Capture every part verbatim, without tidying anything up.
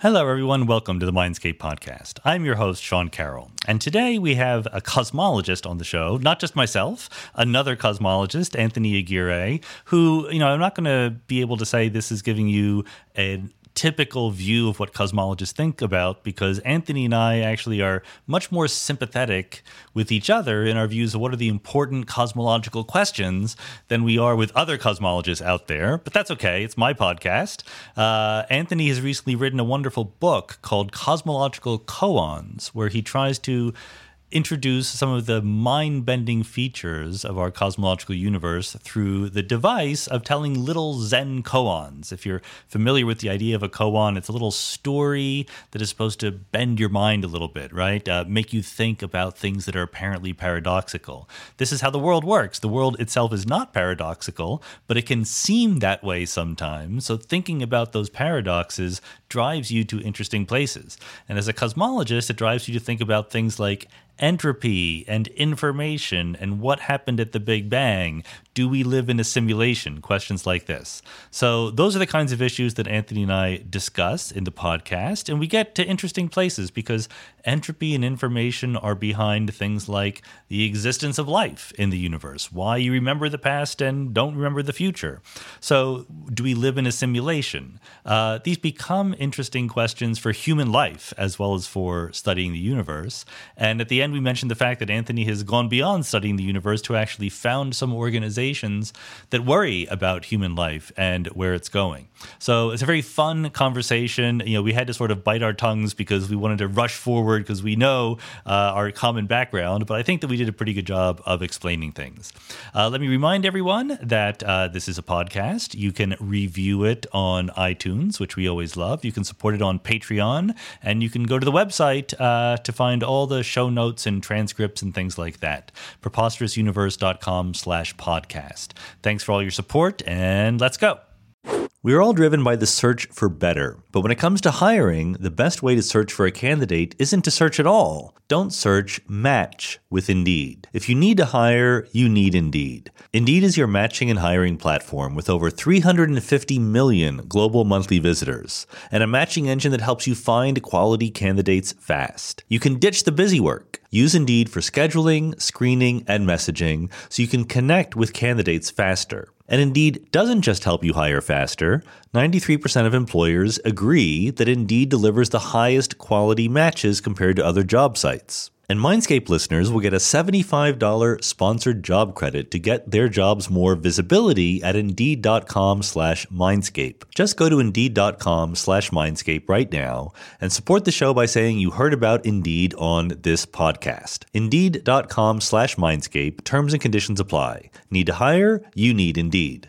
Hello, everyone. Welcome to the Mindscape podcast. I'm your host, Sean Carroll. And today we have a cosmologist on the show, not just myself, another cosmologist, Anthony Aguirre, who, you know, I'm not going to be able to say this is giving you a typical view of what cosmologists think about, because Anthony and I actually are much more sympathetic with each other in our views of what are the important cosmological questions than we are with other cosmologists out there. But that's okay. It's my podcast. Uh, Anthony has recently written a wonderful book called Cosmological Koans, where he tries to introduce some of the mind-bending features of our cosmological universe through the device of telling little Zen koans. If you're familiar with the idea of a koan, it's a little story that is supposed to bend your mind a little bit, right? Uh, make you think about things that are apparently paradoxical. This is how the world works. The world itself is not paradoxical, but it can seem that way sometimes. So thinking about those paradoxes drives you to interesting places. And as a cosmologist, it drives you to think about things like entropy and information and what happened at the Big Bang. Do we live in a simulation? Questions like this. So those are the kinds of issues that Anthony and I discuss in the podcast, and we get to interesting places because entropy and information are behind things like the existence of life in the universe, why you remember the past and don't remember the future. So do we live in a simulation? Uh, these become interesting questions for human life as well as for studying the universe. And at the end, we mentioned the fact that Anthony has gone beyond studying the universe to actually found some organizations that worry about human life and where it's going. So it's a very fun conversation. You know, we had to sort of bite our tongues because we wanted to rush forward because we know uh, our common background, but I think that we did a pretty good job of explaining things. Uh, let me remind everyone that uh, this is a podcast. You can review it on iTunes, which we always love. You can support it on Patreon, and you can go to the website uh, to find all the show notes and transcripts and things like that. preposterousuniverse.com slash podcast. Thanks for all your support, and let's go. We are all driven by the search for better. But when it comes to hiring, the best way to search for a candidate isn't to search at all. Don't search, match with Indeed. If you need to hire, you need Indeed. Indeed is your matching and hiring platform with over three hundred fifty million global monthly visitors and a matching engine that helps you find quality candidates fast. You can ditch the busy work. Use Indeed for scheduling, screening, and messaging so you can connect with candidates faster. And Indeed doesn't just help you hire faster. ninety-three percent of employers agree that Indeed delivers the highest quality matches compared to other job sites. And Mindscape listeners will get a seventy-five dollars sponsored job credit to get their jobs more visibility at Indeed.com slash Mindscape. Just go to Indeed.com slash Mindscape right now and support the show by saying you heard about Indeed on this podcast. Indeed.com slash Mindscape. Terms and conditions apply. Need to hire? You need Indeed.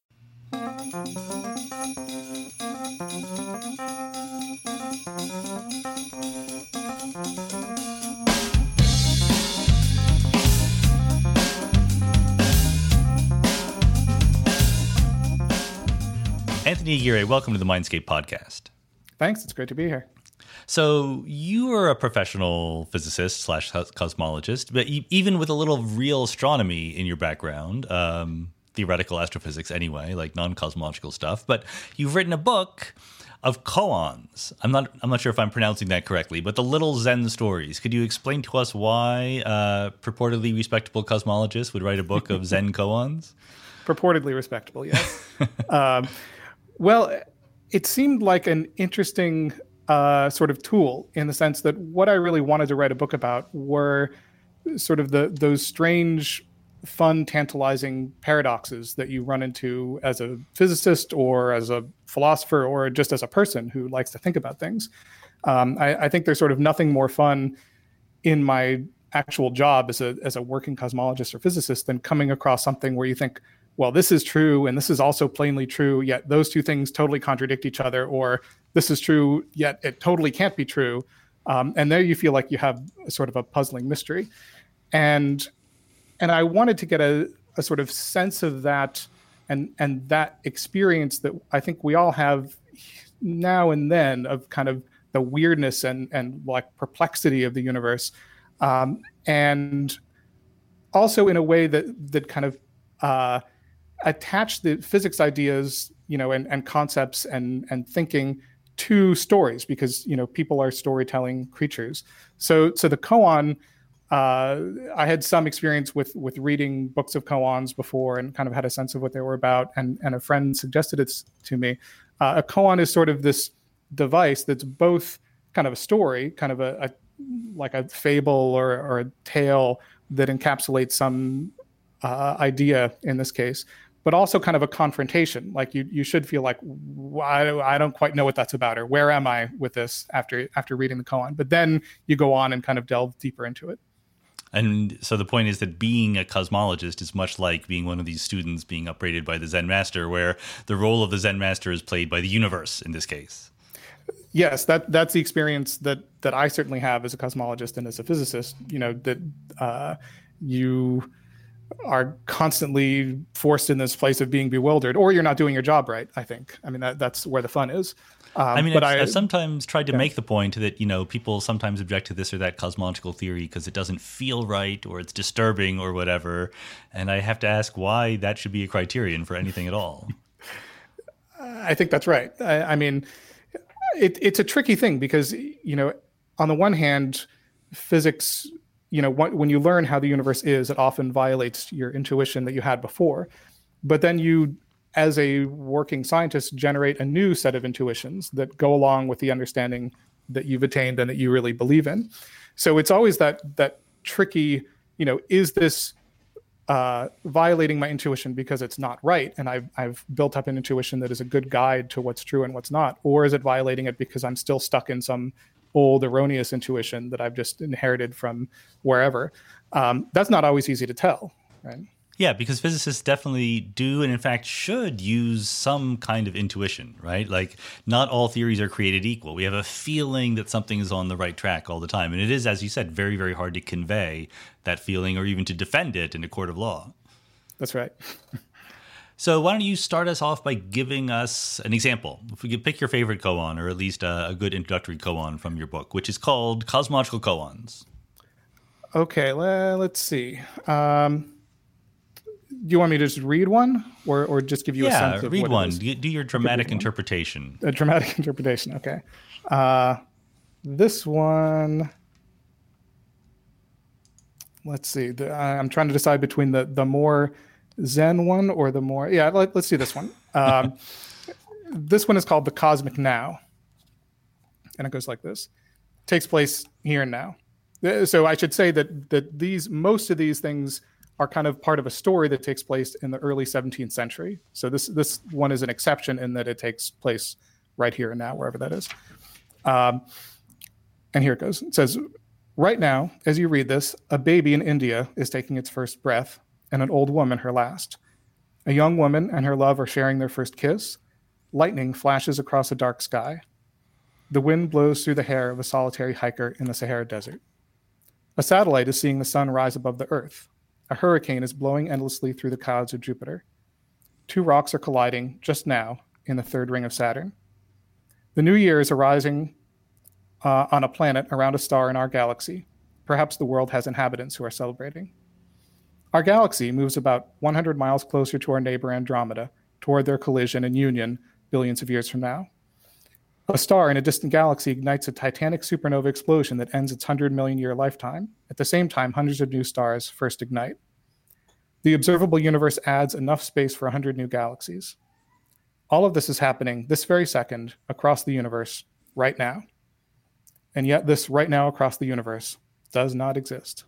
Anthony Aguirre, welcome to the Mindscape podcast. Thanks. It's great to be here. So you are a professional physicist slash cosmologist, but even with a little real astronomy in your background, um, theoretical astrophysics anyway, like non-cosmological stuff, but you've written a book of koans. I'm not I'm not sure if I'm pronouncing that correctly, but the little Zen stories. Could you explain to us why a purportedly respectable cosmologist would write a book of Zen koans? Purportedly respectable, yes. um, well, it seemed like an interesting uh, sort of tool in the sense that what I really wanted to write a book about were sort of the those strange, fun, tantalizing paradoxes that you run into as a physicist or as a philosopher or just as a person who likes to think about things. Um, I, I think there's sort of nothing more fun in my actual job as a as a working cosmologist or physicist than coming across something where you think, well, this is true, and this is also plainly true, yet those two things totally contradict each other, or this is true, yet it totally can't be true. Um, and there you feel like you have a sort of a puzzling mystery. And and I wanted to get a, a sort of sense of that and, and that experience that I think we all have now and then of kind of the weirdness and, and like perplexity of the universe. Um, and also in a way that that kind of uh, attach the physics ideas, you know, and, and concepts and, and thinking to stories, because you know people are storytelling creatures. So so the koan, uh, I had some experience with with reading books of koans before and kind of had a sense of what they were about. And and a friend suggested it to me. Uh, a koan is sort of this device that's both kind of a story, kind of a, a like a fable or, or a tale that encapsulates some uh, idea in this case, but also kind of a confrontation. Like you, you should feel like, I, I don't quite know what that's about, or where am I with this after after reading the koan? But then you go on and kind of delve deeper into it. And so the point is that being a cosmologist is much like being one of these students being upgraded by the Zen master, where the role of the Zen master is played by the universe in this case. Yes, that that's the experience that that I certainly have as a cosmologist and as a physicist. You know, that uh, you are constantly forced in this place of being bewildered, or you're not doing your job right, I think. I mean, that, that's where the fun is. Um, I mean, but I've, I, I've sometimes tried to yeah. make the point that, you know, people sometimes object to this or that cosmological theory because it doesn't feel right or it's disturbing or whatever. And I have to ask why that should be a criterion for anything at all. I think that's right. I, I mean, it, it's a tricky thing because, you know, on the one hand, physics, you know, when you learn how the universe is, it often violates your intuition that you had before. But then you, as a working scientist, generate a new set of intuitions that go along with the understanding that you've attained and that you really believe in. So it's always that that tricky, you know, is this uh, violating my intuition because it's not right, and I've I've built up an intuition that is a good guide to what's true and what's not, or is it violating it because I'm still stuck in some old erroneous intuition that I've just inherited from wherever? Um, that's not always easy to tell, right? Yeah, because physicists definitely do, and in fact should use some kind of intuition, right? Like, not all theories are created equal. We have a feeling that something is on the right track all the time. And it is, as you said, very, very hard to convey that feeling or even to defend it in a court of law. That's right. So why don't you start us off by giving us an example? If we could pick your favorite koan, or at least a, a good introductory koan from your book, which is called Cosmological Koans. Okay, le- let's see. Um, do you want me to just read one, or or just give you yeah, a sense of read what one. it is? Do your dramatic interpretation. A dramatic interpretation. Okay. Uh, this one. Let's see. The, I'm trying to decide between the the more Zen one or the more. Yeah, let, let's do this one. Um, this one is called The Cosmic Now, and it goes like this: it takes place here and now. So I should say that that these most of these things are kind of part of a story that takes place in the early seventeenth century. So this this one is an exception in that it takes place right here and now, wherever that is. Um, and here it goes. It says, right now, as you read this, a baby in India is taking its first breath, and an old woman her last. A young woman and her love are sharing their first kiss. Lightning flashes across a dark sky. The wind blows through the hair of a solitary hiker in the Sahara Desert. A satellite is seeing the sun rise above the earth. A hurricane is blowing endlessly through the clouds of Jupiter. Two rocks are colliding just now in the third ring of Saturn. The new year is arising uh, on a planet around a star in our galaxy. Perhaps the world has inhabitants who are celebrating. Our galaxy moves about one hundred miles closer to our neighbor Andromeda, toward their collision and union billions of years from now. A star in a distant galaxy ignites a titanic supernova explosion that ends its one hundred million year lifetime. At the same time, hundreds of new stars first ignite. The observable universe adds enough space for one hundred new galaxies. All of this is happening this very second across the universe right now. And yet this right now across the universe does not exist.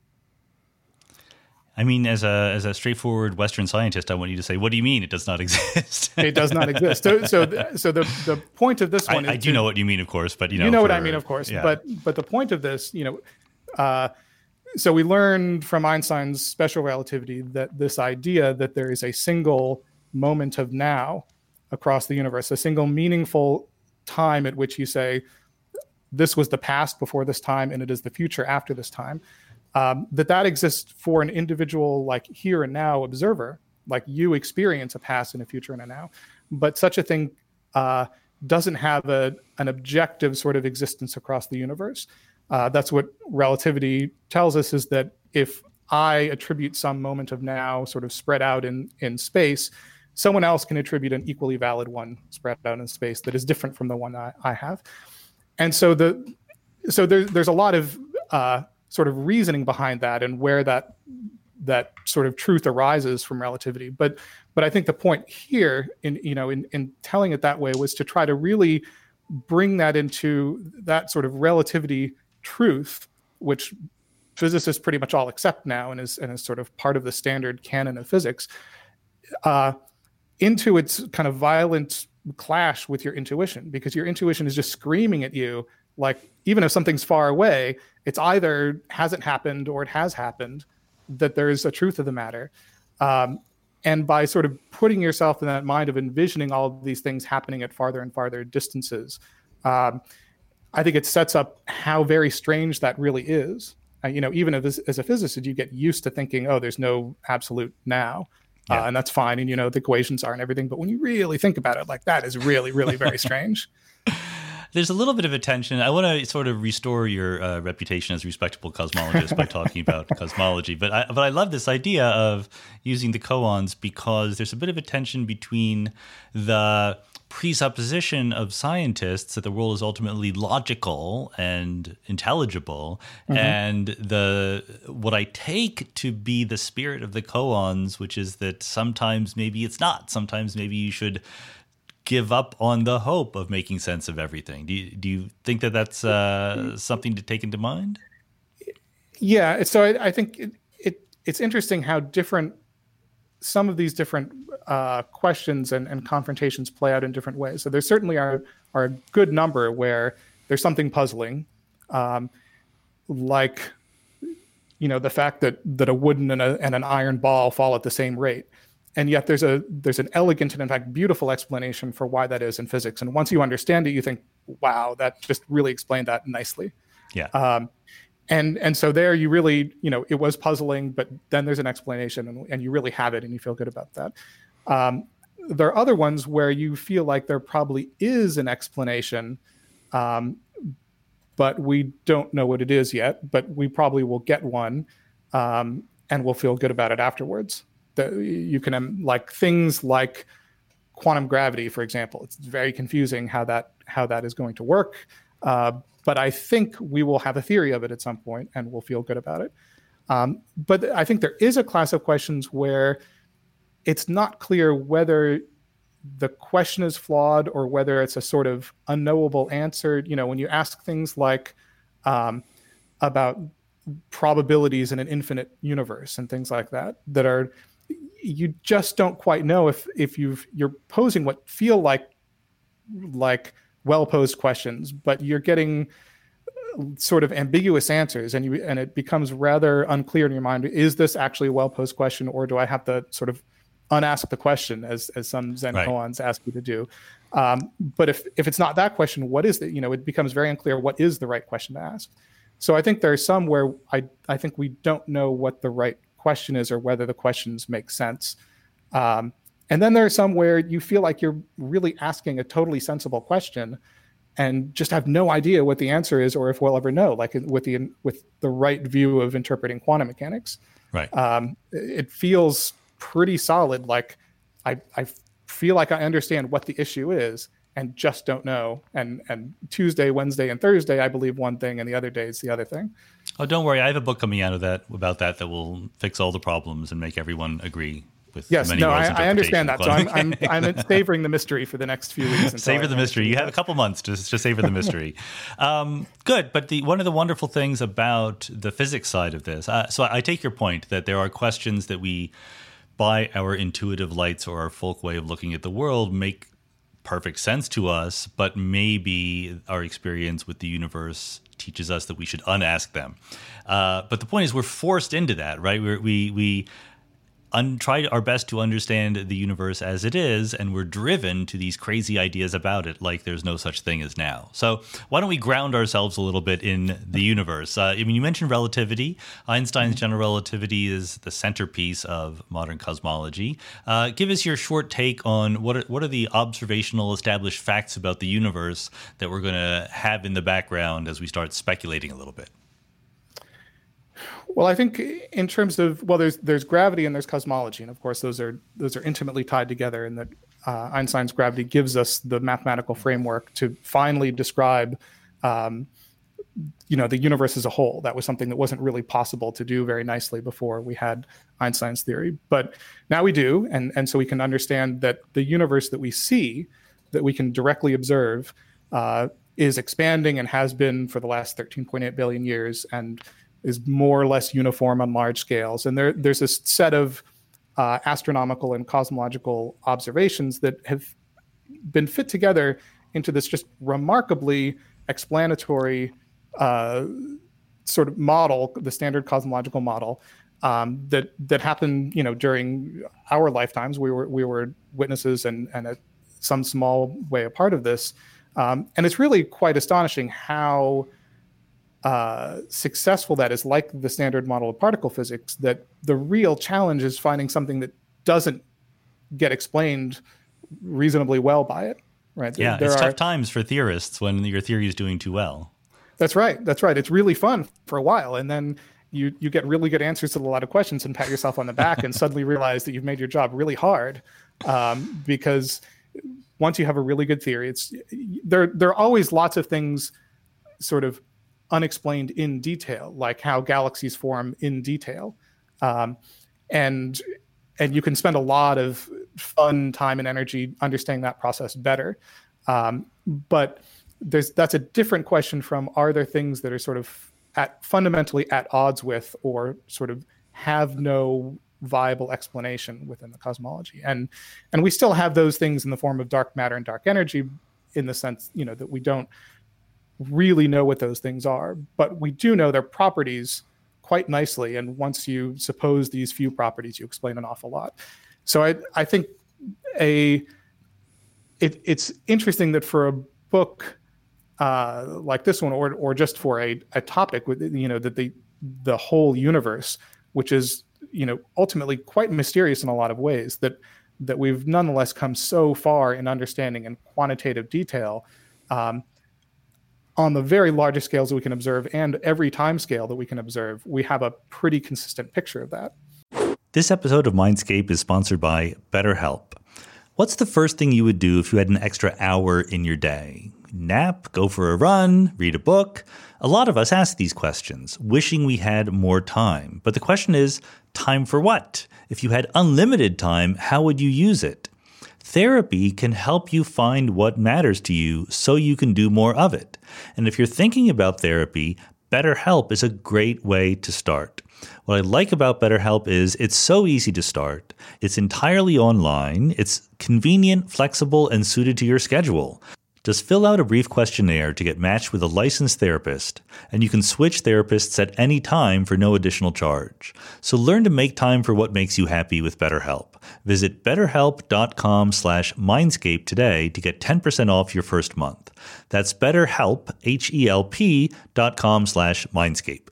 I mean, as a as a straightforward Western scientist, I want you to say, what do you mean it does not exist? It does not exist. So, so, so the, the point of this one I, is... I do to, know what you mean, of course, but you know... You know for, what I mean, of course. Yeah. But but the point of this, you know... Uh, so we learned from Einstein's special relativity that this idea that there is a single moment of now across the universe, a single meaningful time at which you say, this was the past before this time, and it is the future after this time, um, that that exists for an individual, like here and now observer, like you experience a past and a future and a now. But such a thing uh, doesn't have a, an objective sort of existence across the universe. Uh, that's what relativity tells us, is that if I attribute some moment of now sort of spread out in, in space, someone else can attribute an equally valid one spread out in space that is different from the one I, I have. And so the so there's there's a lot of uh, sort of reasoning behind that and where that that sort of truth arises from relativity. But but I think the point here in you know in in telling it that way was to try to really bring that into that sort of relativity truth, which physicists pretty much all accept now and is and is sort of part of the standard canon of physics, uh, into its kind of violent clash with your intuition, because your intuition is just screaming at you, like, even if something's far away, it's either hasn't happened or it has happened, that there's a truth of the matter. Um, and by sort of putting yourself in that mind of envisioning all of these things happening at farther and farther distances, um, I think it sets up how very strange that really is. Uh, you know, even if, as, as a physicist, you get used to thinking, oh, there's no absolute now. Yeah. Uh, and that's fine. And, you know, the equations are and everything. But when you really think about it, like, that is really, really very strange. There's a little bit of a tension. I want to sort of restore your uh, reputation as a respectable cosmologist by talking about cosmology. But I, but I love this idea of using the koans, because there's a bit of a tension between the presupposition of scientists that the world is ultimately logical and intelligible, mm-hmm. and the what I take to be the spirit of the koans, which is that sometimes maybe it's not. Sometimes maybe you should give up on the hope of making sense of everything. Do you, do you think that that's uh, something to take into mind? Yeah. So I, I think it, it it's interesting how different some of these different uh, questions and, and confrontations play out in different ways. So there certainly are are a good number where there's something puzzling, um, like, you know, the fact that that a wooden and, a, and an iron ball fall at the same rate. And yet there's a there's an elegant and, in fact, beautiful explanation for why that is in physics. And once you understand it, you think, wow, that just really explained that nicely. Yeah. Um, and and so there you really, you know, it was puzzling, but then there's an explanation, and, and you really have it and you feel good about that. Um, there are other ones where you feel like there probably is an explanation, um, but we don't know what it is yet, but we probably will get one, um, and we'll feel good about it afterwards. That you can, um, like things like quantum gravity, for example. It's very confusing how that how that is going to work, uh, but I think we will have a theory of it at some point, and we'll feel good about it. Um, but I think there is a class of questions where it's not clear whether the question is flawed or whether it's a sort of unknowable answer. You know, when you ask things like um, about probabilities in an infinite universe and things like that, that are, you just don't quite know if if you've you're posing what feel like like well-posed questions, but you're getting sort of ambiguous answers, and you and it becomes rather unclear in your mind, is this actually a well-posed question, or do I have to sort of unask the question, as as some Zen right. koans ask you to do? Um, but if if it's not that question, what is it? You know, it becomes very unclear what is the right question to ask. So I think there are some where I I think we don't know what the right question is or whether the questions make sense. Um, and then there are some where you feel like you're really asking a totally sensible question and just have no idea what the answer is, or if we'll ever know, like with the with the right view of interpreting quantum mechanics. Right. Um, it feels pretty solid. Like I, I feel like I understand what the issue is and just don't know. And and Tuesday, Wednesday, and Thursday, I believe one thing, and the other day is the other thing. Oh, don't worry. I have a book coming out of that about that that will fix all the problems and make everyone agree with yes, many no, ways I, I understand that. So I'm, I'm, I'm savoring the mystery for the next few weeks. Savor the mystery. You have a couple months to, to savor the mystery. um, good. But the one of the wonderful things about the physics side of this, uh, so I take your point that there are questions that we, by our intuitive lights or our folk way of looking at the world, make perfect sense to us, but maybe our experience with the universe teaches us that we should unask them. Uh, but the point is, we're forced into that, right? We're, we we un- try our best to understand the universe as it is, and we're driven to these crazy ideas about it, like there's no such thing as now. So why don't we ground ourselves a little bit in the universe? Uh, I mean, you mentioned relativity. Einstein's general relativity is the centerpiece of modern cosmology. Uh, give us your short take on what are, what are the observational established facts about the universe that we're going to have in the background as we start speculating a little bit. Well, I think in terms of, well, there's there's gravity and there's cosmology, and of course those are those are intimately tied together. And that uh, Einstein's gravity gives us the mathematical framework to finally describe, um, you know, the universe as a whole. That was something that wasn't really possible to do very nicely before we had Einstein's theory, but now we do, and and so we can understand that the universe that we see, that we can directly observe, uh, is expanding and has been for the last thirteen point eight billion years, and is more or less uniform on large scales. And there, there's a set of uh, astronomical and cosmological observations that have been fit together into this just remarkably explanatory uh, sort of model, the standard cosmological model, um, that that happened, you know, during our lifetimes. We were we were witnesses and and at some small way a part of this, um, and it's really quite astonishing how Uh, successful that is, like the standard model of particle physics. That the real challenge is finding something that doesn't get explained reasonably well by it. Right? Yeah, there it's are, tough times for theorists when your theory is doing too well. That's right. That's right. It's really fun for a while, and then you you get really good answers to a lot of questions and pat yourself on the back, and suddenly realize that you've made your job really hard, um, because once you have a really good theory, it's there. There are always lots of things, sort of unexplained in detail, like how galaxies form in detail, um, and and you can spend a lot of fun time and energy understanding that process better. Um, but there's that's a different question from, are there things that are sort of at fundamentally at odds with, or sort of have no viable explanation within the cosmology? And and we still have those things in the form of dark matter and dark energy, in the sense, you know, that we don't really know what those things are, but we do know their properties quite nicely. And once you suppose these few properties, you explain an awful lot. So I, I think a it, it's interesting that for a book uh, like this one, or or just for a, a topic with, you know, that the the whole universe, which is, you know, ultimately quite mysterious in a lot of ways, that that we've nonetheless come so far in understanding in quantitative detail, um, on the very largest scales that we can observe, and every time scale that we can observe, we have a pretty consistent picture of that. This episode of Mindscape is sponsored by BetterHelp. What's the first thing you would do if you had an extra hour in your day? Nap, go for a run, read a book? A lot of us ask these questions, wishing we had more time. But the question is, time for what? If you had unlimited time, how would you use it? Therapy can help you find what matters to you so you can do more of it. And if you're thinking about therapy, BetterHelp is a great way to start. What I like about BetterHelp is it's so easy to start. It's entirely online. It's convenient, flexible, and suited to your schedule. Just fill out a brief questionnaire to get matched with a licensed therapist, and you can switch therapists at any time for no additional charge. So learn to make time for what makes you happy with BetterHelp. Visit betterhelp.com slash mindscape today to get ten percent off your first month. That's betterhelp, H-E-L-P dot com slash mindscape.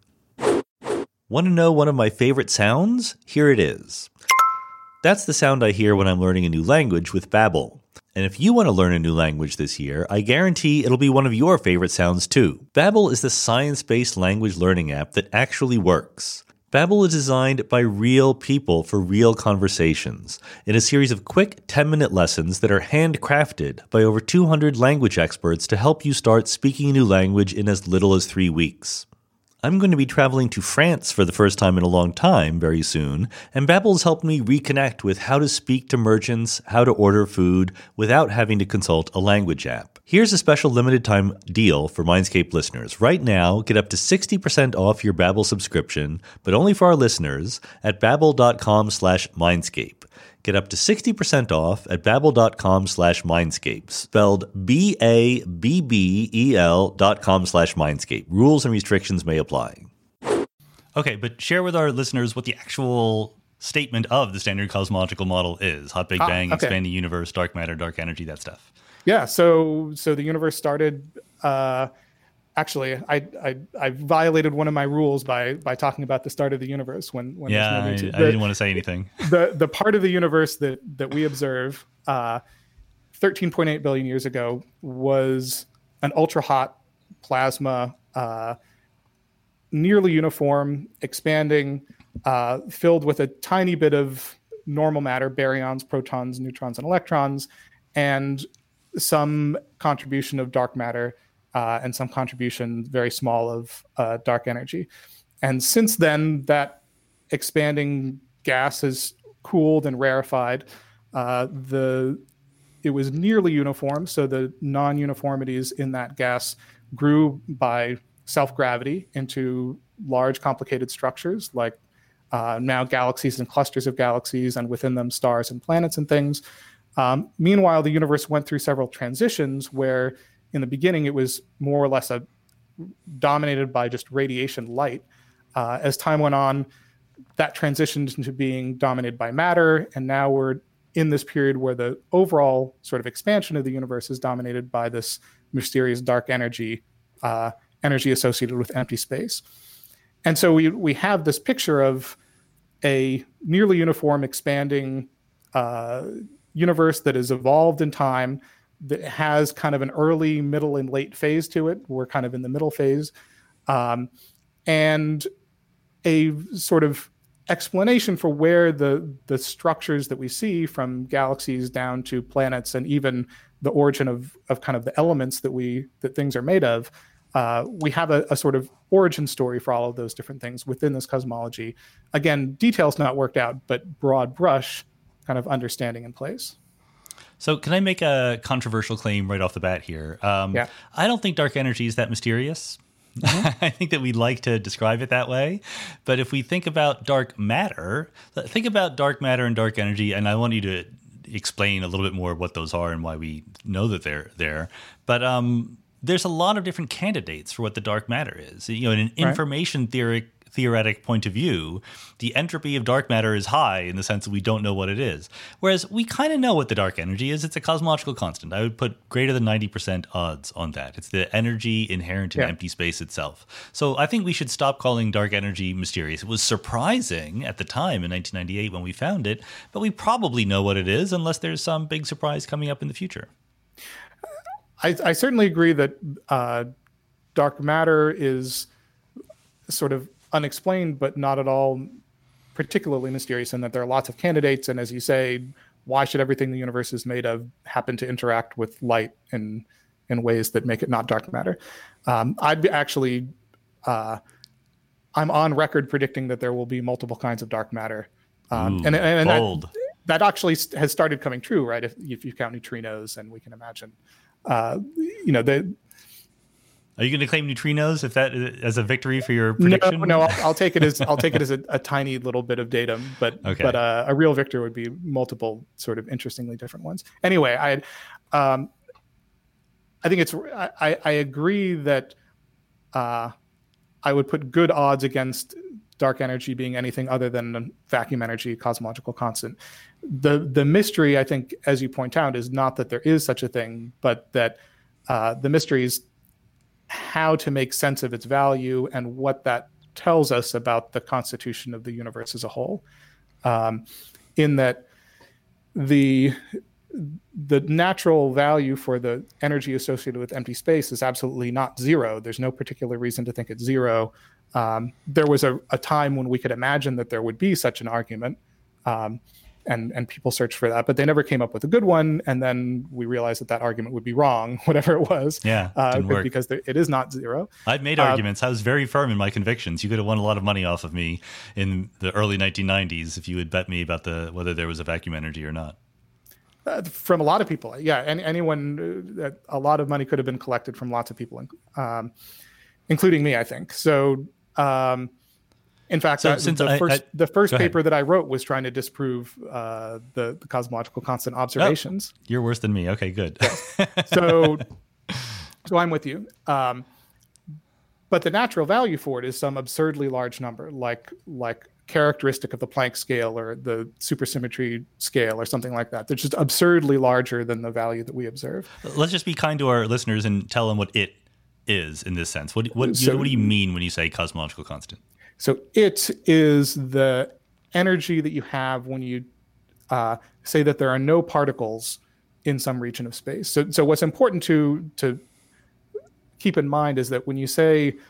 Want to know one of my favorite sounds? Here it is. That's the sound I hear when I'm learning a new language with Babbel. And if you want to learn a new language this year, I guarantee it'll be one of your favorite sounds too. Babbel is the science-based language learning app that actually works. Babbel is designed by real people for real conversations in a series of quick ten-minute lessons that are handcrafted by over two hundred language experts to help you start speaking a new language in as little as three weeks. I'm going to be traveling to France for the first time in a long time very soon, and Babbel has helped me reconnect with how to speak to merchants, how to order food, without having to consult a language app. Here's a special limited time deal for Mindscape listeners. Right now, get up to sixty percent off your Babbel subscription, but only for our listeners at babbel.com slash mindscape. Get up to sixty percent off at babbel.com slash mindscape, spelled B-A-B-B-E-L dot com slash mindscape. Rules and restrictions may apply. Okay, but share with our listeners what the actual statement of the standard cosmological model is. Hot Big Bang, ah, okay. Expanding universe, dark matter, dark energy, that stuff. Yeah, so so the universe started... Uh, Actually, I, I I violated one of my rules by by talking about the start of the universe when when yeah no I, the, I didn't want to say anything. The the part of the universe that that we observe uh, thirteen point eight billion years ago was an ultra hot plasma uh, nearly uniform, expanding, uh, filled with a tiny bit of normal matter, baryons, protons, neutrons, and electrons, and some contribution of dark matter, uh, and some contribution, very small, of uh, dark energy. And since then, that expanding gas has cooled and rarefied. Uh, the it was nearly uniform, so the non-uniformities in that gas grew by self-gravity into large, complicated structures, like uh, now galaxies and clusters of galaxies, and within them stars and planets and things. Um, meanwhile, the universe went through several transitions where in the beginning it was more or less a, dominated by just radiation light. Uh, as time went on, that transitioned into being dominated by matter, and now we're in this period where the overall sort of expansion of the universe is dominated by this mysterious dark energy, uh, energy associated with empty space. And so we we have this picture of a nearly uniform expanding uh, universe that has evolved in time, that has kind of an early, middle, and late phase to it. We're kind of in the middle phase. Um, and a sort of explanation for where the the structures that we see, from galaxies down to planets, and even the origin of of kind of the elements that we that things are made of. Uh, we have a, a sort of origin story for all of those different things within this cosmology. Again, details not worked out, but broad brush kind of understanding in place. So can I make a controversial claim right off the bat here? Um, yeah. I don't think dark energy is that mysterious. Mm-hmm. I think that we'd like to describe it that way. But if we think about dark matter, think about dark matter and dark energy, and I want you to explain a little bit more what those are and why we know that they're there. But um, there's a lot of different candidates for what the dark matter is. You know, in an information theory, theoretic point of view, the entropy of dark matter is high in the sense that we don't know what it is. Whereas we kind of know what the dark energy is. It's a cosmological constant. I would put greater than ninety percent odds on that. It's the energy inherent in yeah. empty space itself. So I think we should stop calling dark energy mysterious. It was surprising at the time in nineteen ninety-eight when we found it, but we probably know what it is unless there's some big surprise coming up in the future. I, I certainly agree that uh, dark matter is sort of unexplained, but not at all particularly mysterious, and that there are lots of candidates. And as you say, why should everything the universe is made of happen to interact with light in in ways that make it not dark matter? Um, I'd be actually, uh, I'm on record predicting that there will be multiple kinds of dark matter. Um, Ooh, and and, and bold. That, that actually has started coming true, right? If, if you count neutrinos, and we can imagine, uh, you know, the Are you going to claim neutrinos if that as a victory for your prediction? No, no, I'll, I'll take it as I'll take it as a, a tiny little bit of datum, but okay. but uh, a real victor would be multiple sort of interestingly different ones. Anyway, I um, I think it's I, I agree that uh, I would put good odds against dark energy being anything other than a vacuum energy cosmological constant. The the mystery, I think, as you point out, is not that there is such a thing, but that uh, the mystery is how to make sense of its value and what that tells us about the constitution of the universe as a whole. Um, in that the the natural value for the energy associated with empty space is absolutely not zero. There's no particular reason to think it's zero. Um, there was a, a time when we could imagine that there would be such an argument, um, and and people searched for that, but they never came up with a good one. And then we realized that that argument would be wrong, whatever it was. Yeah, uh, didn't work. Because there, it is not zero. I've made Uh, arguments. I was very firm in my convictions. You could have won a lot of money off of me in the early nineteen nineties if you had bet me about the whether there was a vacuum energy or not. Uh, from a lot of people, yeah. Any, anyone, uh, a lot of money could have been collected from lots of people, um, including me, I think. So, um, in fact, So uh, since the I- first I- the first go ahead. paper that I wrote was trying to disprove uh, the, the cosmological constant observations. You're worse than me. Okay, good. So, so I'm with you. Um, but the natural value for it is some absurdly large number, like like characteristic of the Planck scale or the supersymmetry scale or something like that. They're just absurdly larger than the value that we observe. Let's just be kind to our listeners and tell them what it is in this sense. What what, So- what do you mean when you say cosmological constant? So it is the energy that you have when you uh, say that there are no particles in some region of space. So, so what's important to to keep in mind is that when you say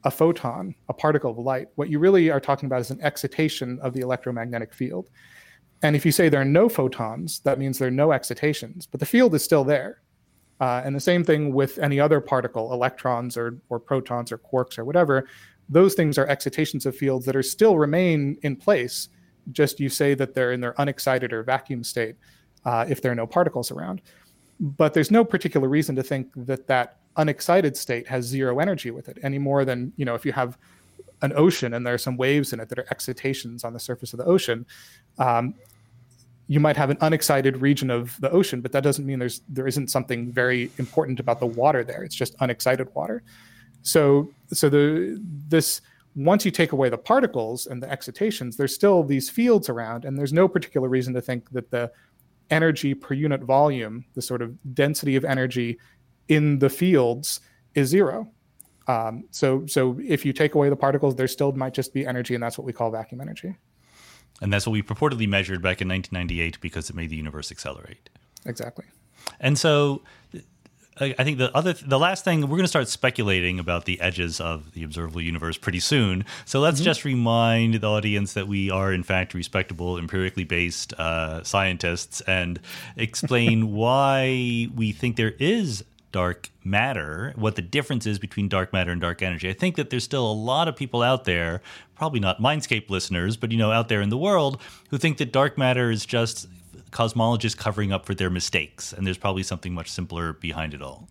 a photon, a particle of light, what you really are talking about is an excitation of the electromagnetic field. And if you say there are no photons, that means there are no excitations, but the field is still there. Uh, and the same thing with any other particle, electrons or, or protons or quarks or whatever. Those things are excitations of fields that are still remain in place. Just you say that they're in their unexcited or vacuum state uh, if there are no particles around. But there's no particular reason to think that that unexcited state has zero energy with it any more than, you know, if you have an ocean and there are some waves in it that are excitations on the surface of the ocean, um, you might have an unexcited region of the ocean, but that doesn't mean there's there isn't something very important about the water there. It's just unexcited water. So so the this once you take away the particles and the excitations, there's still these fields around, and there's no particular reason to think that the energy per unit volume, the sort of density of energy in the fields, is zero. Um, so so if you take away the particles, there still might just be energy, and that's what we call vacuum energy. And that's what we purportedly measured back in nineteen ninety-eight because it made the universe accelerate. Exactly. And so I think the other, the last thing, we're going to start speculating about the edges of the observable universe pretty soon. So let's mm-hmm. just remind the audience that we are, in fact, respectable, empirically based uh, scientists, and explain why we think there is dark matter, what the difference is between dark matter and dark energy. I think that there's still a lot of people out there, probably not Mindscape listeners, but, you know, out there in the world who think that dark matter is just cosmologists covering up for their mistakes. And there's probably something much simpler behind it all.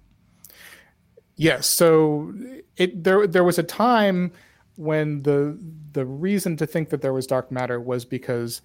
Yes. So it, there, there was a time when the, the reason to think that there was dark matter was because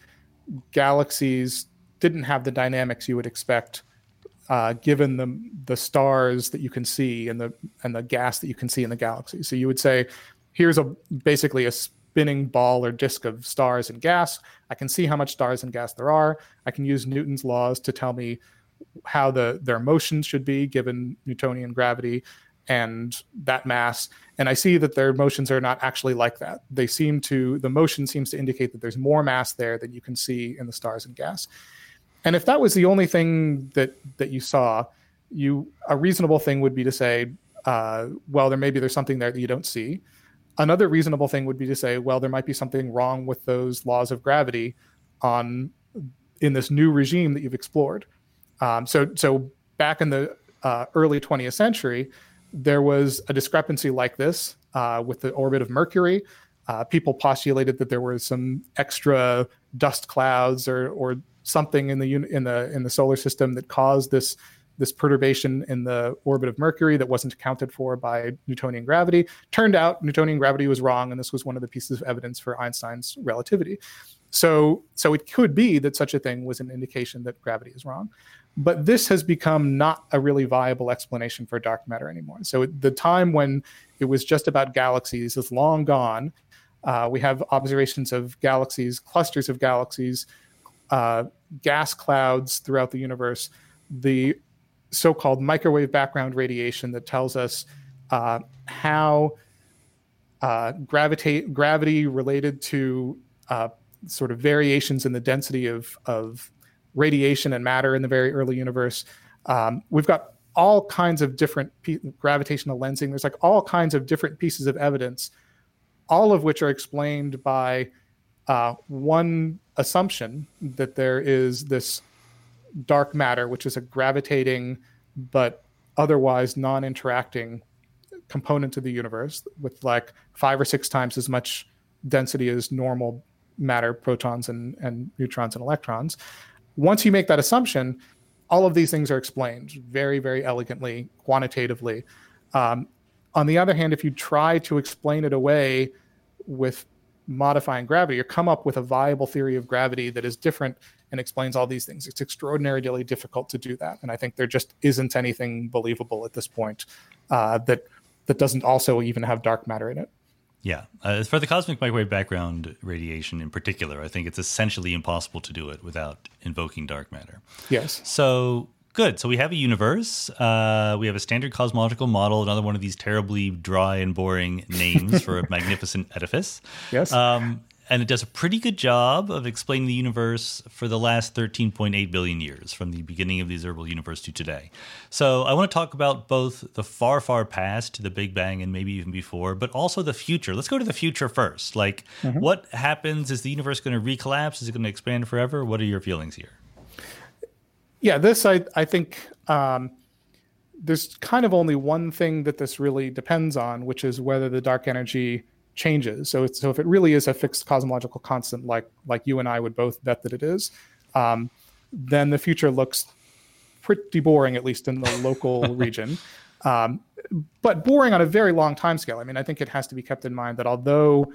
galaxies didn't have the dynamics you would expect Uh, given the the stars that you can see and the and the gas that you can see in the galaxy. So you would say, here's a basically a spinning ball or disk of stars and gas. I can see how much stars and gas there are. I can use Newton's laws to tell me how the their motions should be given Newtonian gravity and that mass. And I see that their motions are not actually like that. They seem to, the motion seems to indicate that there's more mass there than you can see in the stars and gas. And if that was the only thing that that you saw, you a reasonable thing would be to say, uh, well, there maybe there's something there that you don't see. Another reasonable thing would be to say, well, there might be something wrong with those laws of gravity on in this new regime that you've explored. Um, so, so back in the uh, early twentieth century, there was a discrepancy like this uh, with the orbit of Mercury. Uh, people postulated that there were some extra dust clouds or or something in the in the in the solar system that caused this this perturbation in the orbit of Mercury that wasn't accounted for by Newtonian gravity. Turned out Newtonian gravity was wrong, and this was one of the pieces of evidence for Einstein's relativity. So so it could be that such a thing was an indication that gravity is wrong. But this has become not a really viable explanation for dark matter anymore. So the time when it was just about galaxies is long gone. Uh, we have observations of galaxies, clusters of galaxies, uh, gas clouds throughout the universe, the so-called microwave background radiation that tells us uh, how uh, gravitate, gravity related to uh, sort of variations in the density of, of radiation and matter in the very early universe. Um, we've got all kinds of different p- gravitational lensing. There's like all kinds of different pieces of evidence, all of which are explained by uh, one assumption that there is this dark matter, which is a gravitating but otherwise non-interacting component of the universe with like five or six times as much density as normal matter, protons and, and neutrons and electrons. Once you make that assumption, all of these things are explained very, very elegantly, quantitatively. Um, on the other hand, if you try to explain it away with modifying gravity or come up with a viable theory of gravity that is different and explains all these things, it's extraordinarily difficult to do that. And I think there just isn't anything believable at this point uh, that that doesn't also even have dark matter in it. Yeah. Uh, for the cosmic microwave background radiation in particular, I think it's essentially impossible to do it without invoking dark matter. Yes. So good. So we have a universe. Uh, we have a standard cosmological model, another one of these terribly dry and boring names for a magnificent edifice. Yes. Um, and it does a pretty good job of explaining the universe for the last thirteen point eight billion years, from the beginning of the observable universe to today. So I want to talk about both the far, far past to the Big Bang and maybe even before, but also the future. Let's go to the future first. Like, mm-hmm. what happens? Is the universe going to recollapse? Is it going to expand forever? What are your feelings here? Yeah, this, I, I think um, there's kind of only one thing that this really depends on, which is whether the dark energy changes. So it's, so if it really is a fixed cosmological constant, like like you and I would both bet that it is, um, then the future looks pretty boring, at least in the local region. Um, but boring on a very long time scale. I mean, I think it has to be kept in mind that although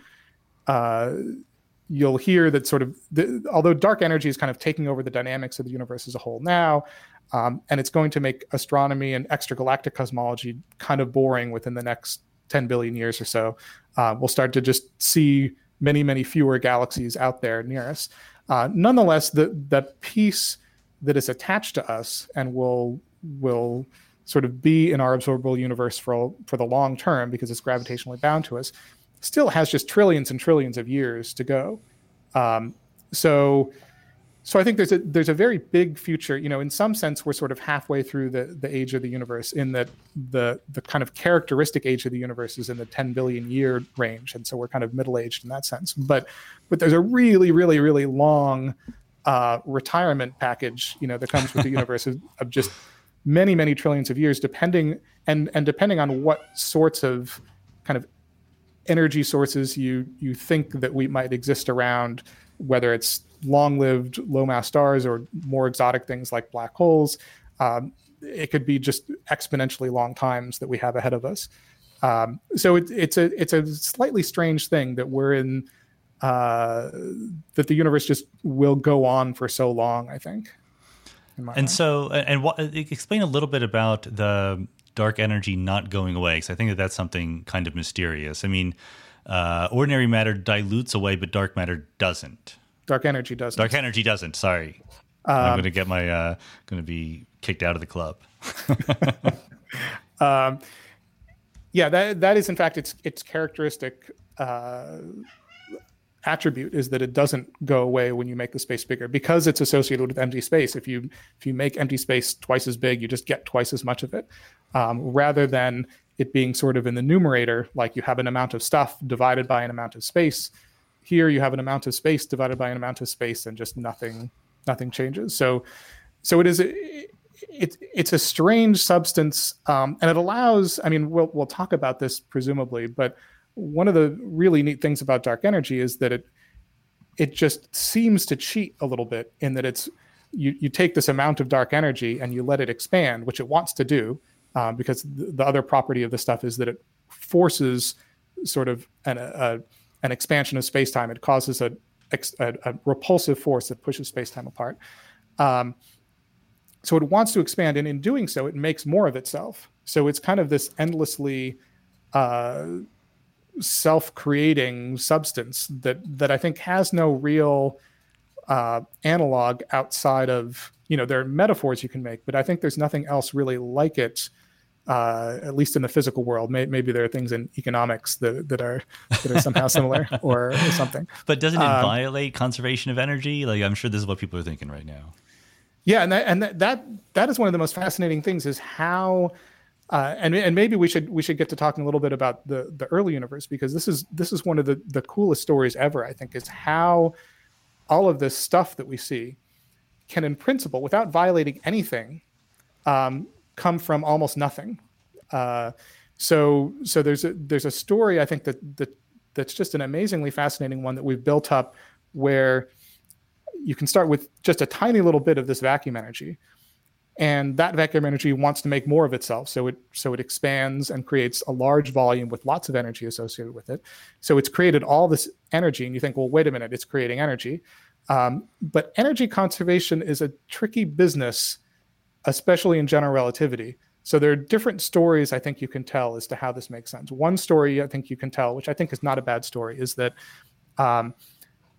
uh, you'll hear that sort of, the, although dark energy is kind of taking over the dynamics of the universe as a whole now, um, and it's going to make astronomy and extragalactic cosmology kind of boring within the next ten billion years or so. Uh, we'll start to just see many, many fewer galaxies out there near us. Uh, nonetheless, the the piece that is attached to us and will will sort of be in our observable universe for for the long term, because it's gravitationally bound to us, still has just trillions and trillions of years to go. Um, so. So I think there's a there's a very big future. You know, in some sense, we're sort of halfway through the, the age of the universe, in that the the kind of characteristic age of the universe is in the ten billion year range, and so we're kind of middle aged in that sense. But but there's a really really really long uh, retirement package, you know, that comes with the universe of, of just many many trillions of years, depending and and depending on what sorts of kind of energy sources you you think that we might exist around, whether it's long-lived low-mass stars or more exotic things like black holes. Um, it could be just exponentially long times that we have ahead of us. Um, so it, it's a it's a slightly strange thing that we're in, uh, that the universe just will go on for so long, I think. And mind. so, and what, explain a little bit about the dark energy not going away, because I think that that's something kind of mysterious. I mean, uh, ordinary matter dilutes away, but dark matter doesn't. Dark energy doesn't. Dark energy doesn't. Sorry, um, I'm going to get my uh, going to be kicked out of the club. um, yeah, that that is in fact its its characteristic uh, attribute, is that it doesn't go away when you make the space bigger, because it's associated with empty space. If you if you make empty space twice as big, you just get twice as much of it, um, rather than it being sort of in the numerator, like you have an amount of stuff divided by an amount of space. Here you have an amount of space divided by an amount of space, and just nothing, nothing changes. So, so it is. It, it it's a strange substance, um, and it allows. I mean, we'll we'll talk about this presumably, but one of the really neat things about dark energy is that it it just seems to cheat a little bit, in that it's you you take this amount of dark energy and you let it expand, which it wants to do, uh, because the, the other property of the stuff is that it forces sort of an a an expansion of space-time. It causes a, a, a repulsive force that pushes space-time apart. Um, so it wants to expand, and in doing so, it makes more of itself. So it's kind of this endlessly uh, self-creating substance that that I think has no real uh, analog outside of, you know, there are metaphors you can make, but I think there's nothing else really like it. Uh, at least in the physical world. May, maybe there are things in economics that, that are that are somehow similar, or, or something. But doesn't it um, violate conservation of energy? Like, I'm sure this is what people are thinking right now. Yeah, and that, and that that, that is one of the most fascinating things, is how, uh, and and maybe we should we should get to talking a little bit about the the early universe, because this is this is one of the the coolest stories ever. I think, is how all of this stuff that we see can, in principle, without violating anything, um, come from almost nothing. Uh, so so there's a there's a story, I think, that that that's just an amazingly fascinating one that we've built up, where you can start with just a tiny little bit of this vacuum energy, and that vacuum energy wants to make more of itself. So it so it expands and creates a large volume with lots of energy associated with it. So it's created all this energy, and you think, well, wait a minute, it's creating energy. Um, but energy conservation is a tricky business, especially in general relativity. So there are different stories I think you can tell as to how this makes sense. One story I think you can tell, which I think is not a bad story, is that um,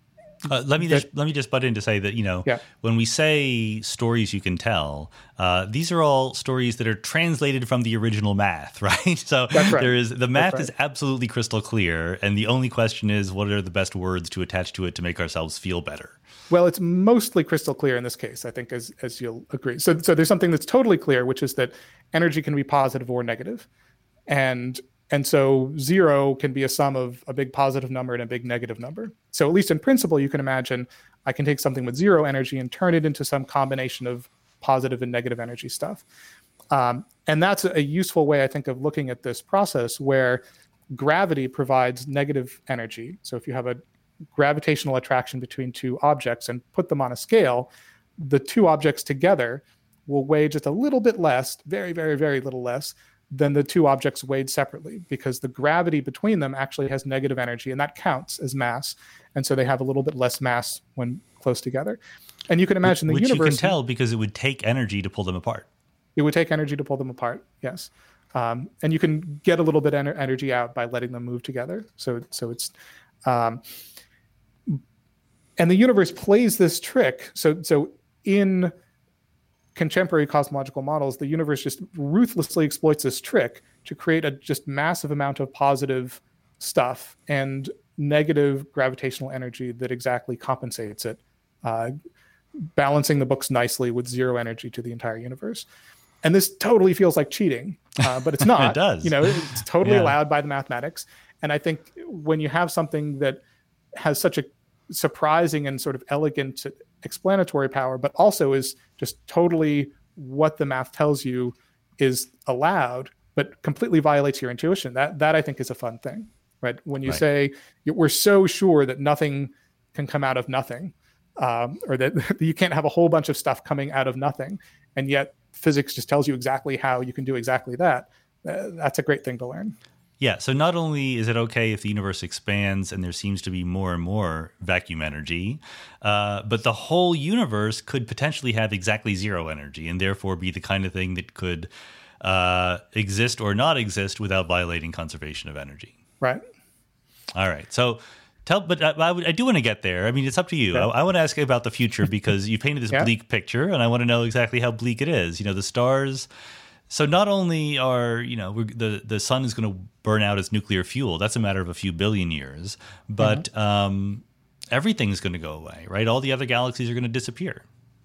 Uh, let me that, just let me just butt in to say that, you know, yeah. when we say stories you can tell, uh, these are all stories that are translated from the original math, right? So That's right. there is the math right. is absolutely crystal clear, and the only question is what are the best words to attach to it to make ourselves feel better. Well, it's mostly crystal clear in this case, I think, as as you'll agree. So so there's something that's totally clear, which is that energy can be positive or negative, and And so zero can be a sum of a big positive number and a big negative number. So at least in principle, you can imagine I can take something with zero energy and turn it into some combination of positive and negative energy stuff. Um, and that's a useful way, I think, of looking at this process where gravity provides negative energy. So if you have a gravitational attraction between two objects and put them on a scale, the two objects together will weigh just a little bit less, very, very, very little less, than the two objects weighed separately, because the gravity between them actually has negative energy, and that counts as mass. And so they have a little bit less mass when close together. And you can imagine Which the universe... Which you can tell because it would take energy to pull them apart. It would take energy to pull them apart, yes. Um, and you can get a little bit of energy out by letting them move together. So, so it's... Um, and the universe plays this trick. So, so in... contemporary cosmological models, the universe just ruthlessly exploits this trick to create a just massive amount of positive stuff and negative gravitational energy that exactly compensates it, uh, balancing the books nicely with zero energy to the entire universe. And this totally feels like cheating, uh, but it's not. It does. You know, it's totally Yeah. allowed by the mathematics. And I think when you have something that has such a surprising and sort of elegant explanatory power, but also is just totally what the math tells you is allowed, but completely violates your intuition. That that I think is a fun thing, right? When you Right. say we're so sure that nothing can come out of nothing, um, or that you can't have a whole bunch of stuff coming out of nothing, and yet physics just tells you exactly how you can do exactly that. Uh, that's a great thing to learn. Yeah, so not only is it okay if the universe expands and there seems to be more and more vacuum energy, uh, but the whole universe could potentially have exactly zero energy and therefore be the kind of thing that could uh, exist or not exist without violating conservation of energy. Right. All right. So tell, but I, I, would- I do want to get there. I mean, it's up to you. Yeah. I, I want to ask you about the future because you painted this Yeah. bleak picture, and I want to know exactly how bleak it is. You know, the stars. So not only are, you know, we're, the, the sun is going to burn out as nuclear fuel. That's a matter of a few billion years. But mm-hmm. um, everything's going to go away, right? All the other galaxies are going to disappear.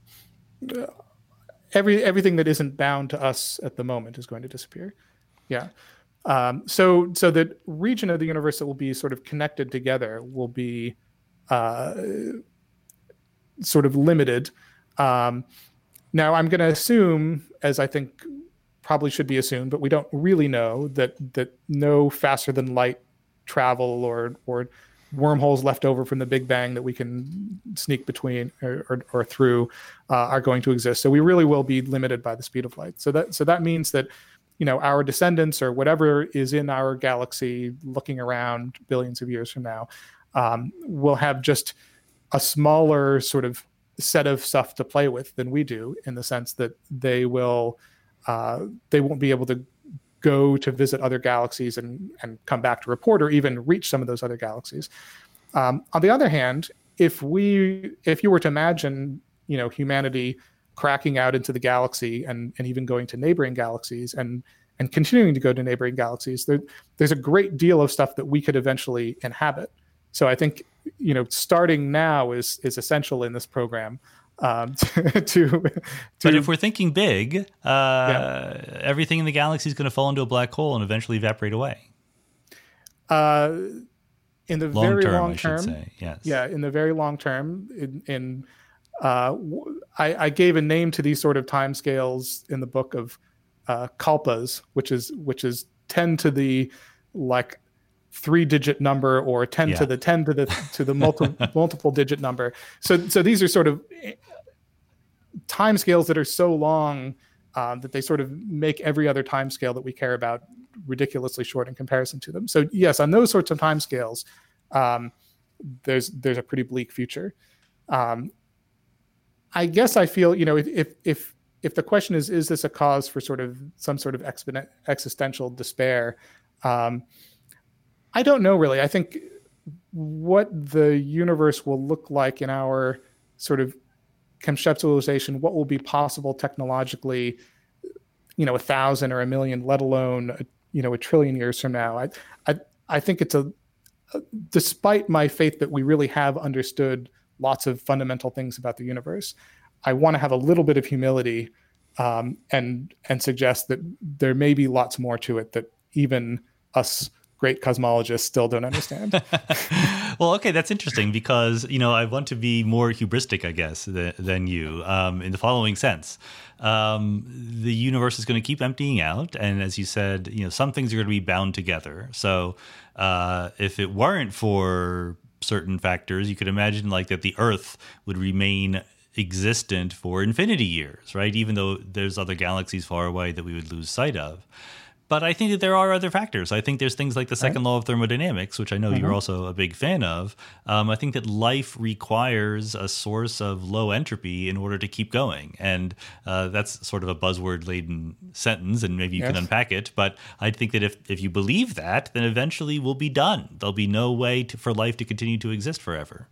Every Everything that isn't bound to us at the moment is going to disappear. Yeah. Um, so so the region of the universe that will be sort of connected together will be uh, sort of limited. Um, now, I'm going to assume, as I think probably should be assumed, but we don't really know, that that no faster than light travel or or wormholes left over from the Big Bang that we can sneak between or, or, or through uh, are going to exist. So we really will be limited by the speed of light. So that so that means that, you know, our descendants or whatever is in our galaxy looking around billions of years from now um, will have just a smaller sort of set of stuff to play with than we do, in the sense that they will uh, they won't be able to go to visit other galaxies and, and come back to report or even reach some of those other galaxies. Um, on the other hand, if we if you were to imagine, you know, humanity cracking out into the galaxy and, and even going to neighboring galaxies and and continuing to go to neighboring galaxies, there, there's a great deal of stuff that we could eventually inhabit. So I think, you know, starting now is is essential in this program. Um, to, to, but if we're thinking big, uh, yeah. everything in the galaxy is going to fall into a black hole and eventually evaporate away. Uh, in the long very term, long I term, should say. Yes. Yeah, in the very long term, in, in uh, I, I gave a name to these sort of timescales in the book of uh, kalpas, which is which is ten to the like three digit number, or ten yeah. to the ten to the to the multiple multiple digit number. So so these are sort of time scales that are so long um, that they sort of make every other time scale that we care about ridiculously short in comparison to them. So yes, on those sorts of time scales, um, there's there's a pretty bleak future. Um, I guess I feel, you know, if if if if the question is, is this a cause for sort of some sort of exponent, existential despair? Um, I don't know really. I think what the universe will look like in our sort of conceptualization, what will be possible technologically, you know, a thousand or a million, let alone, you know, a trillion years from now. I, I, I think it's a, despite my faith that we really have understood lots of fundamental things about the universe, I want to have a little bit of humility um, and and suggest that there may be lots more to it that even us great cosmologists still don't understand. Well, okay, that's interesting because, you know, I want to be more hubristic, I guess, than, than you um, in the following sense. Um, the universe is going to keep emptying out. And as you said, you know, some things are going to be bound together. So uh, if it weren't for certain factors, you could imagine like that the Earth would remain existent for infinity years, right? Even though there's other galaxies far away that we would lose sight of. But I think that there are other factors. I think there's things like the second right. law of thermodynamics, which I know mm-hmm. you're also a big fan of. Um, I think that life requires a source of low entropy in order to keep going. And uh, that's sort of a buzzword-laden sentence, and maybe you yes. can unpack it. But I think that if, if you believe that, then eventually we'll be done. There'll be no way to, for life to continue to exist forever.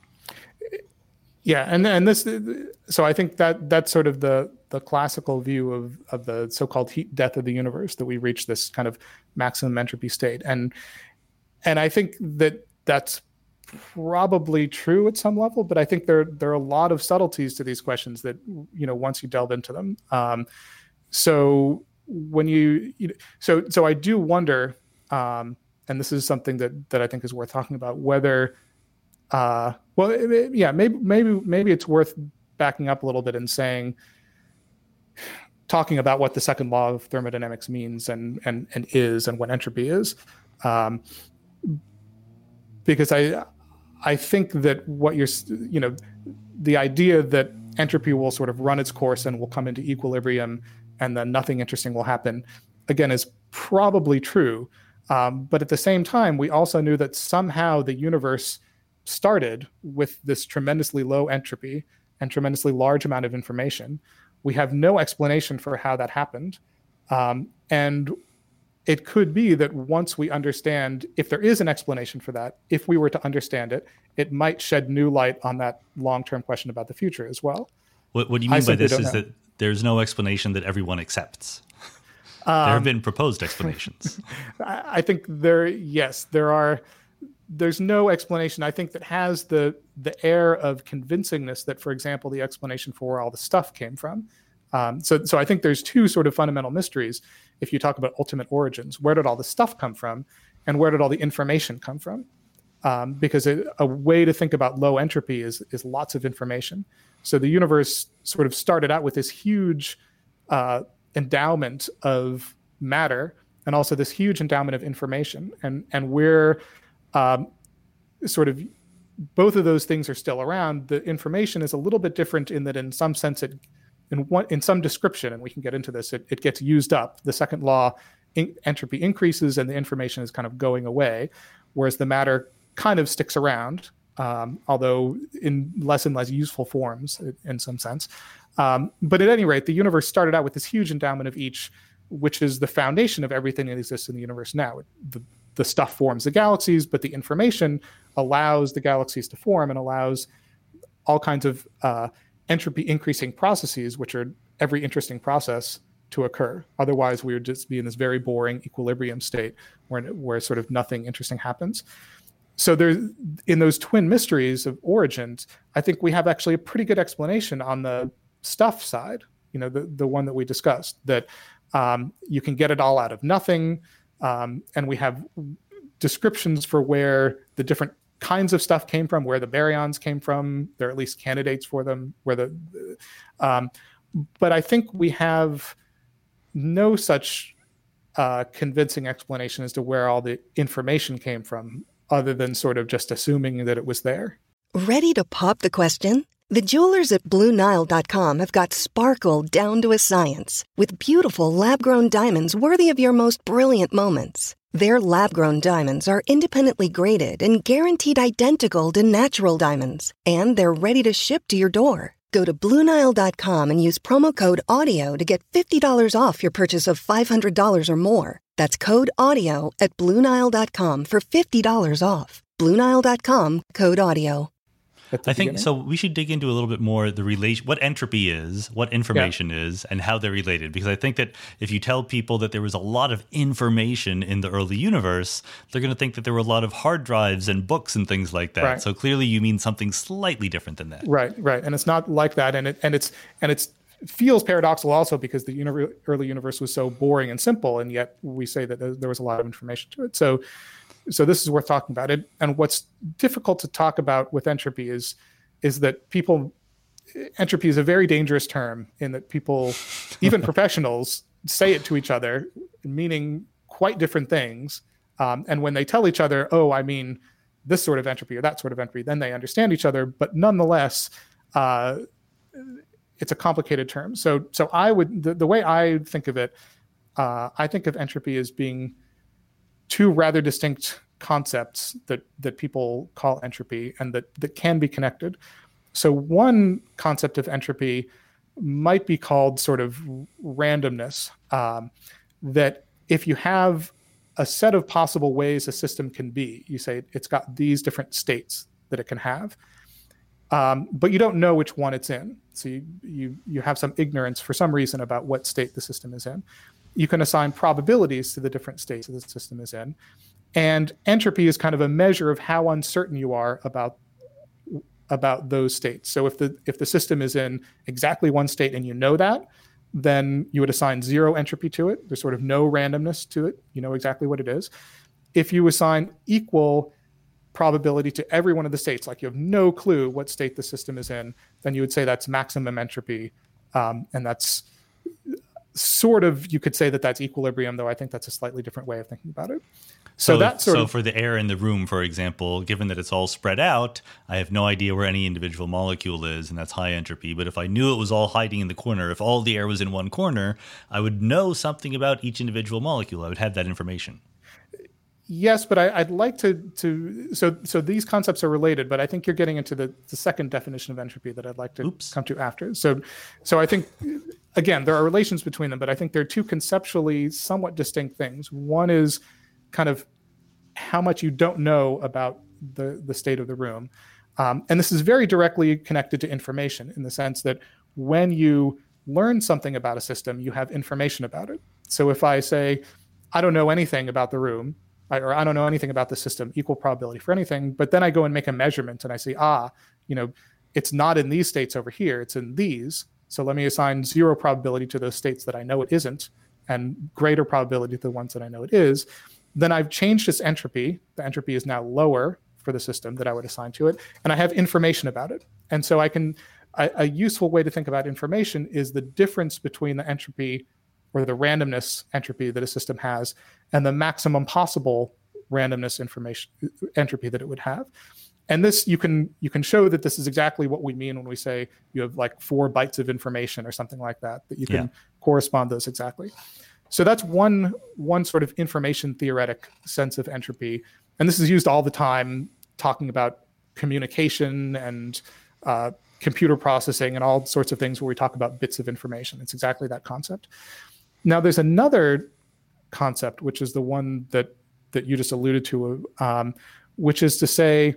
Yeah, and and this, so I think that that's sort of the the classical view of of the so-called heat death of the universe, that we reach this kind of maximum entropy state, and and I think that that's probably true at some level, but I think there there are a lot of subtleties to these questions that, you know, once you delve into them. Um, so when you, you know, so so I do wonder, um, and this is something that that I think is worth talking about, whether. Uh, well, it, yeah, maybe maybe maybe it's worth backing up a little bit and saying, talking about what the second law of thermodynamics means and and and is, and what entropy is, um, because I I think that what you're, you know, the idea that entropy will sort of run its course and will come into equilibrium and then nothing interesting will happen, again, is probably true, um, but at the same time, we also knew that somehow the universe started with this tremendously low entropy and tremendously large amount of information. We have no explanation for how that happened. Um, and it could be that once we understand, if there is an explanation for that, if we were to understand it, it might shed new light on that long-term question about the future as well. What, what do you mean by this is know. that there's no explanation that everyone accepts? Um, there have been proposed explanations. I think there, yes, there are. There's no explanation, I think, that has the the air of convincingness that, for example, the explanation for where all the stuff came from. Um, so, so I think there's two sort of fundamental mysteries. If you talk about ultimate origins, where did all the stuff come from, and where did all the information come from? Um, because it, a way to think about low entropy is is lots of information. So the universe sort of started out with this huge uh, endowment of matter, and also this huge endowment of information, and and we're Um, sort of both of those things are still around. The information is a little bit different in that in some sense it, in one, in some description, and we can get into this, it, it gets used up. The second law, in, entropy increases and the information is kind of going away, whereas the matter kind of sticks around, um, although in less and less useful forms in some sense. Um, but at any rate, the universe started out with this huge endowment of each, which is the foundation of everything that exists in the universe now. The, the stuff forms the galaxies, but the information allows the galaxies to form and allows all kinds of uh, entropy increasing processes, which are every interesting process, to occur. Otherwise, we would just be in this very boring equilibrium state where, where sort of nothing interesting happens. So there's, in those twin mysteries of origins, I think we have actually a pretty good explanation on the stuff side, you know, the, the one that we discussed, that um, you can get it all out of nothing. Um, and we have descriptions for where the different kinds of stuff came from, where the baryons came from. There are at least candidates for them. Where the, um, but I think we have no such uh, convincing explanation as to where all the information came from, other than sort of just assuming that it was there. Ready to pop the question? The jewelers at Blue Nile dot com have got sparkle down to a science with beautiful lab-grown diamonds worthy of your most brilliant moments. Their lab-grown diamonds are independently graded and guaranteed identical to natural diamonds, and they're ready to ship to your door. Go to Blue Nile dot com and use promo code AUDIO to get fifty dollars off your purchase of five hundred dollars or more. That's code AUDIO at Blue Nile dot com for fifty dollars off. Blue Nile dot com, code audio. at the I think beginning. so. We should dig into a little bit more the relation, what entropy is, what information Yeah. is, and how they're related. Because I think that if you tell people that there was a lot of information in the early universe, they're going to think that there were a lot of hard drives and books and things like that. Right. So clearly, you mean something slightly different than that. Right, right, and it's not like that, and it and it's and it's it feels paradoxical also because the uni- early universe was so boring and simple, and yet we say that there was a lot of information to it. So, so this is worth talking about. It and what's difficult to talk about with entropy is is that people entropy is a very dangerous term in that people, even professionals, say it to each other, meaning quite different things. Um, and when they tell each other, "Oh, I mean this sort of entropy or that sort of entropy," then they understand each other. But nonetheless, uh, it's a complicated term. So, so I would the, the way I think of it, uh, I think of entropy as being two rather distinct concepts that that people call entropy and that that can be connected. So one concept of entropy might be called sort of randomness, um, that if you have a set of possible ways a system can be, you say it's got these different states that it can have, um, but you don't know which one it's in. So you, you, you have some ignorance for some reason about what state the system is in. You can assign probabilities to the different states that the system is in. And entropy is kind of a measure of how uncertain you are about about those states. So if the if the system is in exactly one state and you know that, then you would assign zero entropy to it. There's sort of no randomness to it. You know exactly what it is. If you assign equal probability to every one of the states, like you have no clue what state the system is in, then you would say that's maximum entropy. Um, and that's sort of, you could say that that's equilibrium, though I think that's a slightly different way of thinking about it. So, So, that sort so of, for the air in the room, for example, given that it's all spread out, I have no idea where any individual molecule is, and that's high entropy. But if I knew it was all hiding in the corner, if all the air was in one corner, I would know something about each individual molecule. I would have that information. yes, but I, I'd like to to so so these concepts are related, but I think you're getting into the, the second definition of entropy that I'd like to Oops. come to after. So so I think again there are relations between them, but I think they're two conceptually somewhat distinct things. One is kind of how much you don't know about the the state of the room, um, and this is very directly connected to information in the sense that when you learn something about a system, you have information about it. So if I say I don't know anything about the room, I, or I don't know anything about the system, equal probability for anything, but then I go and make a measurement and I say, ah, you know, it's not in these states over here, it's in these. So let me assign zero probability to those states that I know it isn't, and greater probability to the ones that I know it is. Then I've changed its entropy. The entropy is now lower for the system that I would assign to it, and I have information about it. And so I can, a, a useful way to think about information is the difference between the entropy or the randomness entropy that a system has and the maximum possible randomness information entropy that it would have. And this, you can you can show that this is exactly what we mean when we say you have like four bytes of information or something like that, that you can Yeah. correspond those exactly. So that's one one sort of information theoretic sense of entropy. And this is used all the time talking about communication and uh, computer processing and all sorts of things where we talk about bits of information. It's exactly that concept. Now, there's another concept, which is the one that that you just alluded to, um, which is to say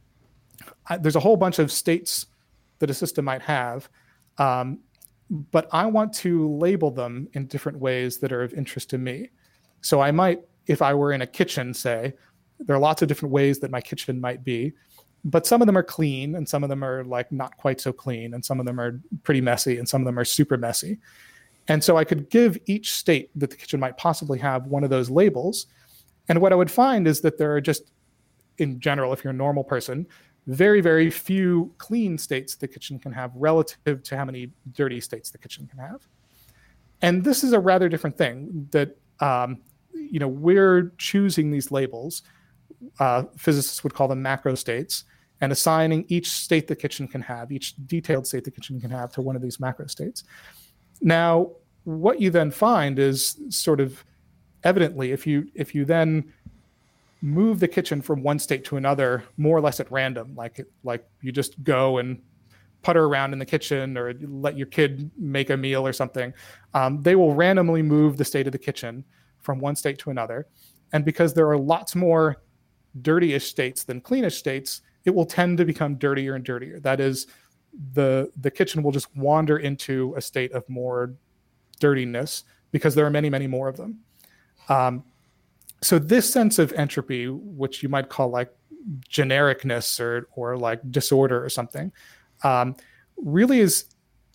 I, there's a whole bunch of states that a system might have, um, but I want to label them in different ways that are of interest to me. So I might, if I were in a kitchen, say, there are lots of different ways that my kitchen might be, but some of them are clean and some of them are like not quite so clean, and some of them are pretty messy and some of them are super messy. And so I could give each state that the kitchen might possibly have one of those labels. And what I would find is that there are just, in general, if you're a normal person, very, very few clean states the kitchen can have relative to how many dirty states the kitchen can have. And this is a rather different thing that, um, you know, we're choosing these labels. Uh, physicists would call them macro states, and assigning each state the kitchen can have, each detailed state the kitchen can have to one of these macro states. Now, what you then find is sort of evidently, if you if you then move the kitchen from one state to another, more or less at random, like like you just go and putter around in the kitchen or let your kid make a meal or something, um, they will randomly move the state of the kitchen from one state to another. And because there are lots more dirtiest states than cleanish states, it will tend to become dirtier and dirtier. That is, the the kitchen will just wander into a state of more dirtiness because there are many, many more of them. Um, so this sense of entropy, which you might call like genericness or or like disorder or something, um, really is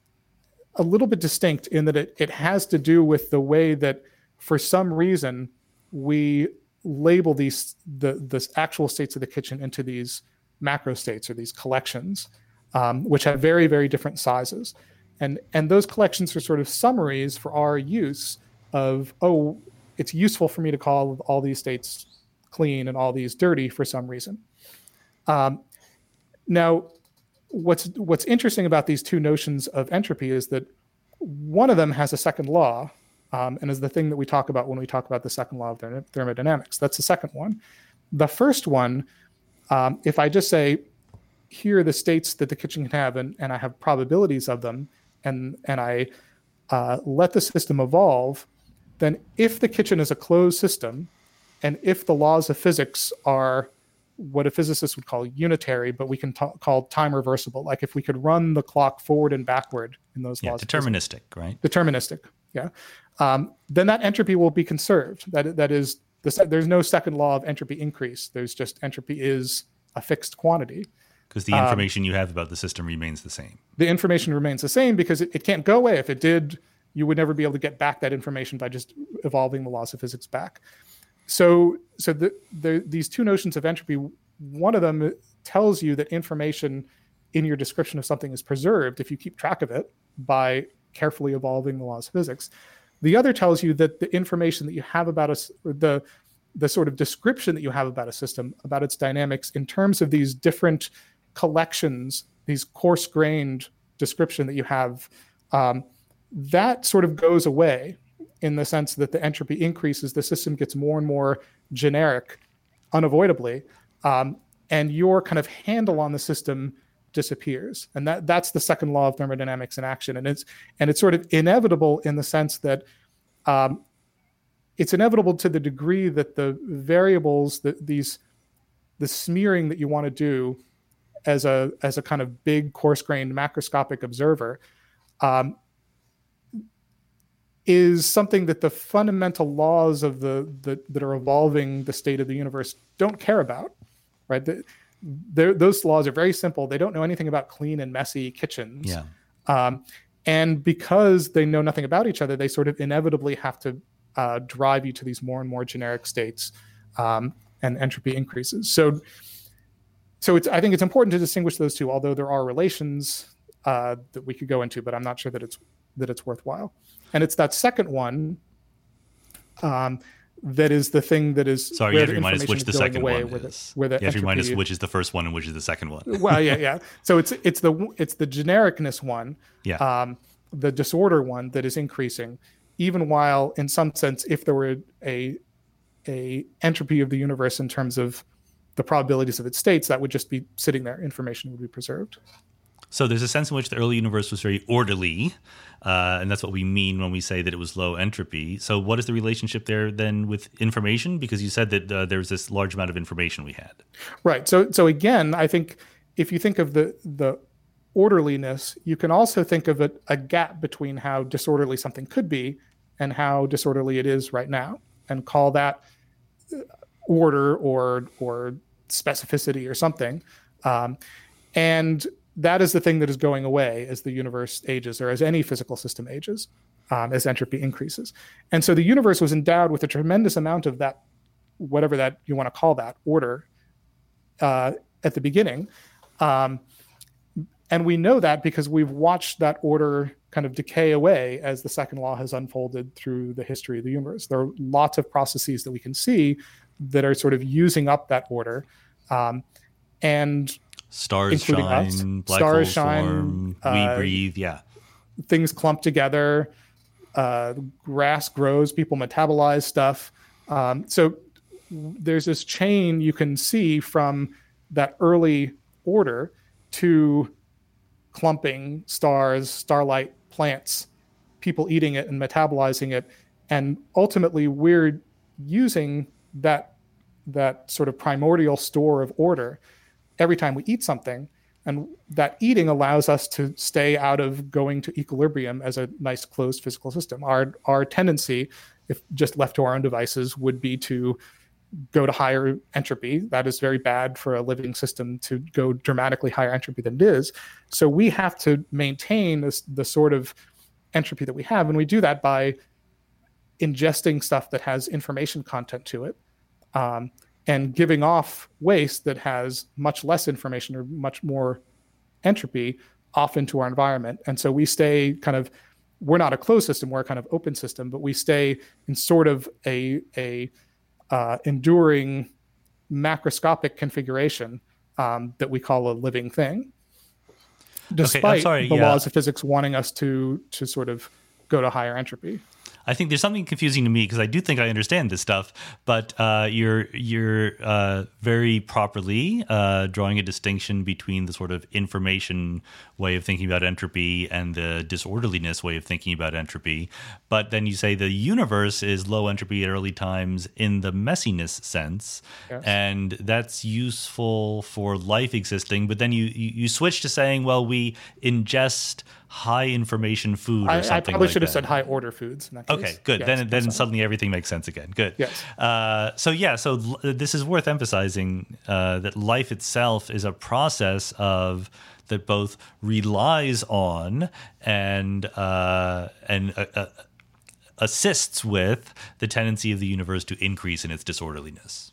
a little bit distinct in that it, it has to do with the way that for some reason we label these the the actual states of the kitchen into these macro states or these collections, um, which have very, very different sizes. And and those collections are sort of summaries for our use of, oh, it's useful for me to call all these states clean and all these dirty for some reason. Um, now, what's what's interesting about these two notions of entropy is that one of them has a second law, um, and is the thing that we talk about when we talk about the second law of therm- thermodynamics. That's the second one. The first one, um, if I just say, here are the states that the kitchen can have, and, and I have probabilities of them, and and I uh, let the system evolve, then if the kitchen is a closed system, and if the laws of physics are what a physicist would call unitary, but we can t- call time reversible, like if we could run the clock forward and backward in those yeah, laws. Deterministic, right? Deterministic, yeah. Um, then that entropy will be conserved. That That is, the, there's no second law of entropy increase. There's just entropy is a fixed quantity. Because the information um, you have about the system remains the same. The information remains the same because it, it can't go away. If it did, you would never be able to get back that information by just evolving the laws of physics back. So, so the, the, these two notions of entropy, one of them tells you that information in your description of something is preserved if you keep track of it by carefully evolving the laws of physics. The other tells you that the information that you have about us, the the sort of description that you have about a system, about its dynamics, in terms of these different collections, these coarse-grained description that you have, um, that sort of goes away in the sense that the entropy increases, the system gets more and more generic, unavoidably, um, and your kind of handle on the system disappears. And that that's the second law of thermodynamics in action. And it's and it's sort of inevitable in the sense that um, it's inevitable to the degree that the variables, that these the smearing that you want to do as a as a kind of big coarse-grained macroscopic observer, um, is something that the fundamental laws of the, the that are evolving the state of the universe don't care about, right? The, those laws are very simple. They don't know anything about clean and messy kitchens. Yeah. Um, and because they know nothing about each other, they sort of inevitably have to uh, drive you to these more and more generic states, um, and entropy increases. So, so it's I think it's important to distinguish those two, although there are relations uh, that we could go into, but I'm not sure that it's that it's worthwhile. And it's that second one um, that is the thing that is. Sorry, you have to remind us which the second one is. The, where the you have to remind us which is the first one and which is the second one. Well, yeah, yeah. So it's it's the it's the genericness one, yeah. um, the disorder one that is increasing, even while in some sense, if there were a a entropy of the universe in terms of the probabilities of its states, that would just be sitting there. Information would be preserved. So there's a sense in which the early universe was very orderly, uh, and that's what we mean when we say that it was low entropy. So what is the relationship there then with information? Because you said that uh, there was this large amount of information we had. Right. So so again, I think if you think of the the orderliness, you can also think of it a gap between how disorderly something could be and how disorderly it is right now, and call that order or or specificity or something. Um, and that is the thing that is going away as the universe ages, or as any physical system ages, um, as entropy increases. And so the universe was endowed with a tremendous amount of that, whatever that you want to call that, order uh, at the beginning. Um, and we know that because we've watched that order kind of decay away as the second law has unfolded through the history of the universe. There are lots of processes that we can see that are sort of using up that order. Um, and Stars shine, us. black Stars holes shine, form, uh, we breathe, yeah. Things clump together, uh, grass grows, people metabolize stuff. Um, so there's this chain you can see from that early order to clumping, stars, starlight, plants, people eating it and metabolizing it. And ultimately we're using that that sort of primordial store of order every time we eat something. And that eating allows us to stay out of going to equilibrium as a nice closed physical system. Our our tendency, if just left to our own devices, would be to go to higher entropy. That is very bad for a living system, to go dramatically higher entropy than it is. So we have to maintain this, the sort of entropy that we have. And we do that by ingesting stuff that has information content to it, um, and giving off waste that has much less information or much more entropy off into our environment. And so we stay kind of, we're not a closed system, we're a kind of open system, but we stay in sort of a, a uh, enduring macroscopic configuration um, that we call a living thing, despite okay, I'm sorry, the yeah. laws of physics wanting us to to sort of go to higher entropy. I think there's something confusing to me because I do think I understand this stuff, but uh, you're you're uh, very properly uh, drawing a distinction between the sort of information way of thinking about entropy and the disorderliness way of thinking about entropy. But then you say the universe is low entropy at early times in the messiness sense, yes. And that's useful for life existing. But then you, you, you switch to saying, well, we ingest high information food or I, something like that. I probably should have said high order foods in that case. Okay, good. Yes, then then so. suddenly everything makes sense again. Good. Yes. Uh, so yeah, so l- this is worth emphasizing uh, that life itself is a process of that both relies on and uh, and uh, uh, assists with the tendency of the universe to increase in its disorderliness.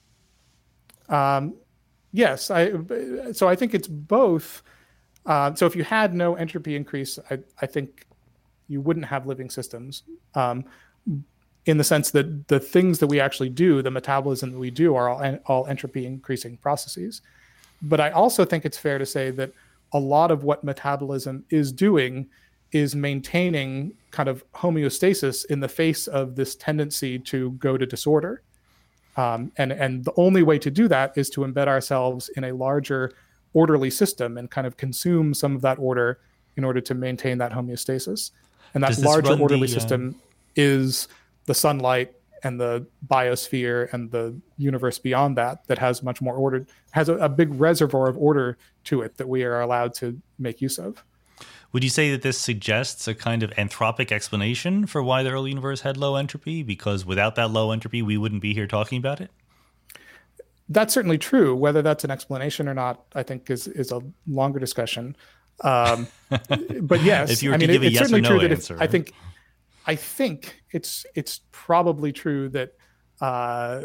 Um, yes. I so I think it's both. Uh, so if you had no entropy increase, I, I think you wouldn't have living systems, um, in the sense that the things that we actually do, the metabolism that we do, are all, all entropy increasing processes. But I also think it's fair to say that a lot of what metabolism is doing is maintaining kind of homeostasis in the face of this tendency to go to disorder. Um, and, and the only way to do that is to embed ourselves in a larger orderly system and kind of consume some of that order in order to maintain that homeostasis. And that larger orderly the, uh... system is the sunlight and the biosphere and the universe beyond that, that has much more order, has a, a big reservoir of order to it that we are allowed to make use of. Would you say that this suggests a kind of anthropic explanation for why the early universe had low entropy? Because without that low entropy, we wouldn't be here talking about it? That's certainly true. Whether that's an explanation or not, I think is is a longer discussion. Um, but yes, if you were I to mean, give it, a it's yes certainly or no true that answer. if, I think, I think it's it's probably true that uh,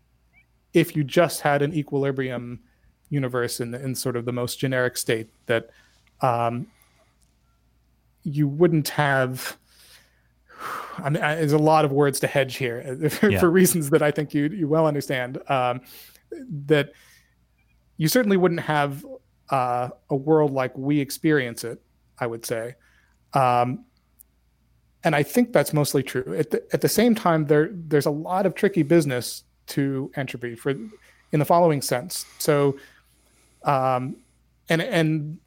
if you just had an equilibrium universe in in sort of the most generic state, that um, you wouldn't have. I mean, there's a lot of words to hedge here for, yeah. for reasons that I think you you well understand. Um, that you certainly wouldn't have uh, a world like we experience it, I would say. Um, and I think that's mostly true. At the, at the same time, there there's a lot of tricky business to entropy for in the following sense. So, um, and and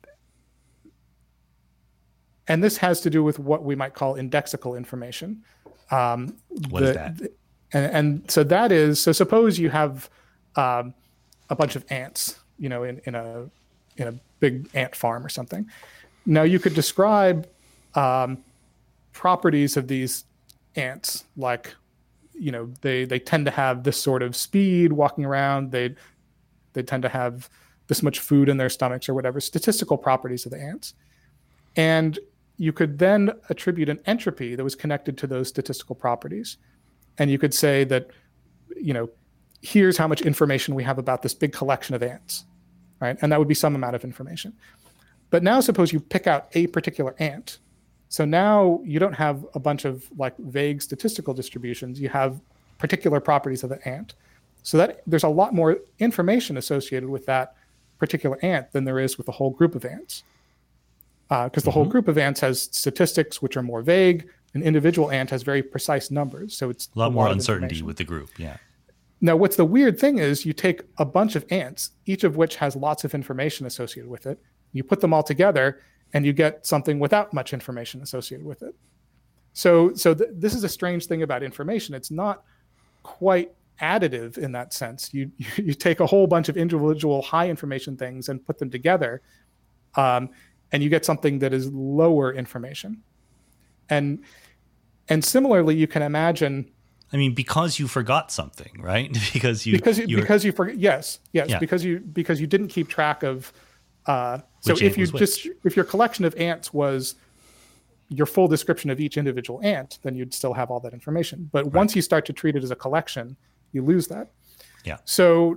and this has to do with what we might call indexical information. Um, what the, is that? The, and, and so that is, so suppose you have um, a bunch of ants, you know, in, in a in a big ant farm or something. Now you could describe um, properties of these ants, like, you know, they they tend to have this sort of speed walking around. They they tend to have this much food in their stomachs or whatever, statistical properties of the ants. And you could then attribute an entropy that was connected to those statistical properties. And you could say that, you know, here's how much information we have about this big collection of ants, right? And that would be some amount of information. But now suppose you pick out a particular ant. So now you don't have a bunch of like vague statistical distributions. You have particular properties of the ant. So that there's a lot more information associated with that particular ant than there is with the whole group of ants. Because uh, the mm-hmm. whole group of ants has statistics which are more vague. An individual ant has very precise numbers. So it's a lot a more lot uncertainty with the group. Yeah. Now, what's the weird thing is you take a bunch of ants, each of which has lots of information associated with it. You put them all together and you get something without much information associated with it. So, so th- this is a strange thing about information. It's not quite additive in that sense. You you take a whole bunch of individual high information things and put them together, um, and you get something that is lower information. And and similarly, you can imagine. I mean, because you forgot something, right? because you because you, you because you forget. Yes, yes. Yeah. Because you because you didn't keep track of. Uh, so Which if ant you was just which. if your collection of ants was your full description of each individual ant, then you'd still have all that information. But Right. once you start to treat it as a collection, you lose that. Yeah. So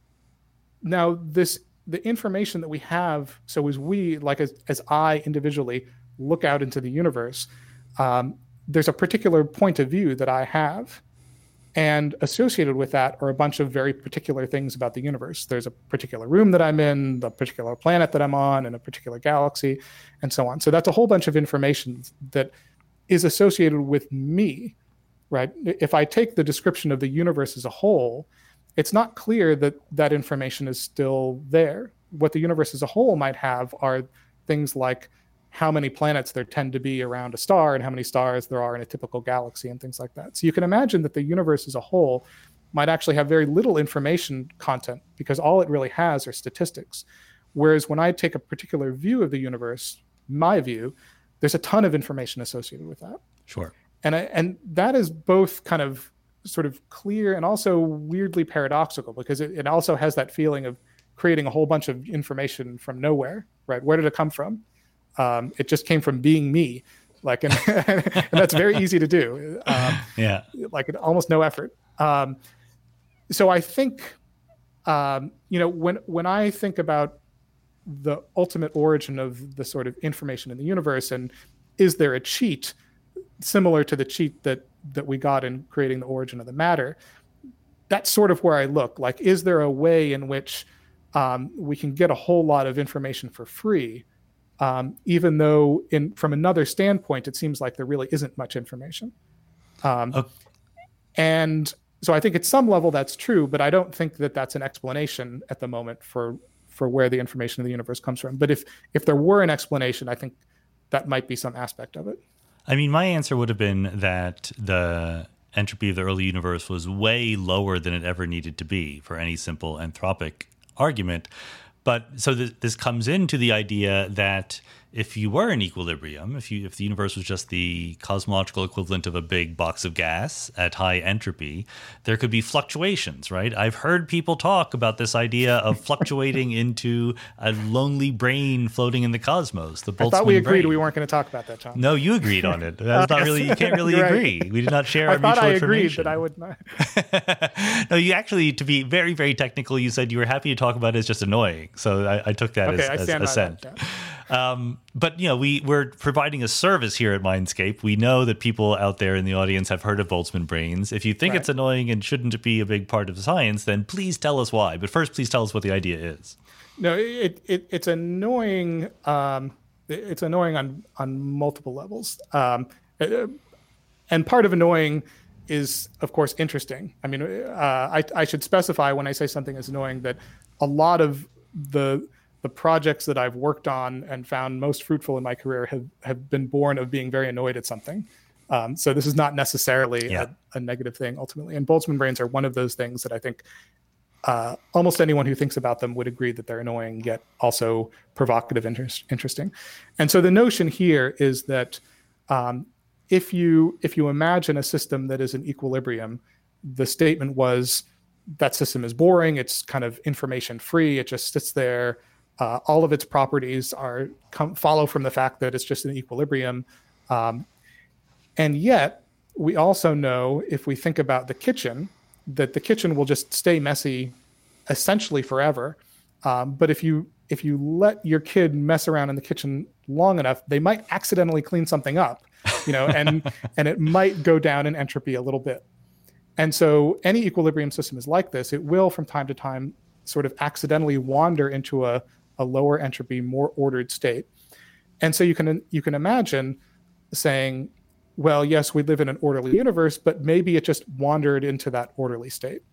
now this the information that we have. So as we like as as I individually look out into the universe, um, there's a particular point of view that I have. And associated with that are a bunch of very particular things about the universe. There's a particular room that I'm in, the particular planet that I'm on, and a particular galaxy, and so on. So that's a whole bunch of information that is associated with me, right? If I take the description of the universe as a whole, it's not clear that that information is still there. What the universe as a whole might have are things like how many planets there tend to be around a star and how many stars there are in a typical galaxy and things like that. So you can imagine that the universe as a whole might actually have very little information content because all it really has are statistics. Whereas when I take a particular view of the universe, my view, there's a ton of information associated with that. Sure. And I, and that is both kind of sort of clear and also weirdly paradoxical because it, it also has that feeling of creating a whole bunch of information from nowhere, right? Where did it come from? Um, it just came from being me, like, and, and that's very easy to do. Um, Yeah. Like almost no effort. Um, so I think, um, you know, when, when I think about the ultimate origin of the sort of information in the universe and is there a cheat similar to the cheat that, that we got in creating the origin of the matter, that's sort of where I look. Like, is there a way in which um, we can get a whole lot of information for free? Um, even though in from another standpoint, it seems like there really isn't much information. Um, Okay. And so I think at some level that's true, but I don't think that that's an explanation at the moment for for where the information in the universe comes from. But if if there were an explanation, I think that might be some aspect of it. I mean, my answer would have been that the entropy of the early universe was way lower than it ever needed to be for any simple anthropic argument. But so th- this comes into the idea that if you were in equilibrium, if you if the universe was just the cosmological equivalent of a big box of gas at high entropy, there could be fluctuations, right? I've heard people talk about this idea of fluctuating into a lonely brain floating in the cosmos. The Boltzmann I thought we agreed brain. we weren't going to talk about that, Tom. No, you agreed on it. That's not really. You can't really You're right. agree. We did not share I our thought mutual I agreed information. that I would not. No, you actually, to be very, very technical, you said you were happy to talk about it as just annoying. So I, I took that Okay, as, I as stand by assent. that, yeah. Um, but you know, we we're providing a service here at Mindscape. We know that people out there in the audience have heard of Boltzmann brains. If you think Right. it's annoying and shouldn't be a big part of science, then please tell us why. But first, please tell us what the idea is. No, it, it it's annoying. Um, it's annoying on on multiple levels. Um, uh, and part of annoying is, of course, interesting. I mean, uh, I I should specify when I say something is annoying that a lot of the the projects that I've worked on and found most fruitful in my career have have been born of being very annoyed at something. Um, so this is not necessarily Yeah. a, a negative thing ultimately. And Boltzmann brains are one of those things that I think uh, almost anyone who thinks about them would agree that they're annoying, yet also provocative, interest, interesting. And so the notion here is that um, if you if you imagine a system that is in equilibrium, the statement was that system is boring. It's kind of information free. It just sits there. Uh, all of its properties are come, follow from the fact that it's just in equilibrium. Um, and yet, we also know, if we think about the kitchen, that the kitchen will just stay messy essentially forever. Um, but if you if you let your kid mess around in the kitchen long enough, they might accidentally clean something up, you know, and and it might go down in entropy a little bit. And so any equilibrium system is like this. It will, from time to time, sort of accidentally wander into a, a lower entropy, more ordered state. And so you can you can imagine saying, well, yes, we live in an orderly universe, but maybe it just wandered into that orderly state.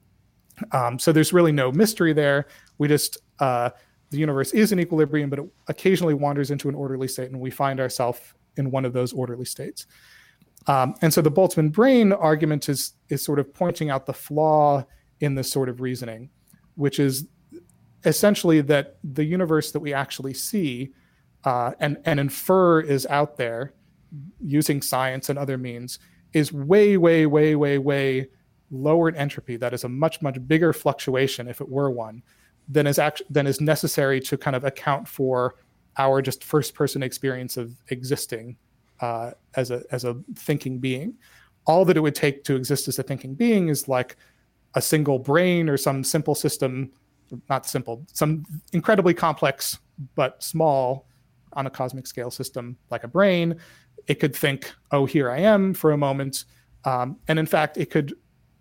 Um, so there's really no mystery there. We just, uh, the universe is in equilibrium, but it occasionally wanders into an orderly state, and we find ourselves in one of those orderly states. Um, and so the Boltzmann brain argument is is sort of pointing out the flaw in this sort of reasoning, which is essentially that the universe that we actually see uh, and, and infer is out there using science and other means is way, way, way, way, way lower in entropy. That is a much, much bigger fluctuation, if it were one, than is act- than is necessary to kind of account for our just first-person experience of existing uh, as a as a thinking being. All that it would take to exist as a thinking being is like a single brain or some simple system, not simple, some incredibly complex but small on a cosmic scale system like a brain. It could think, oh, here I am for a moment. Um, and in fact, it could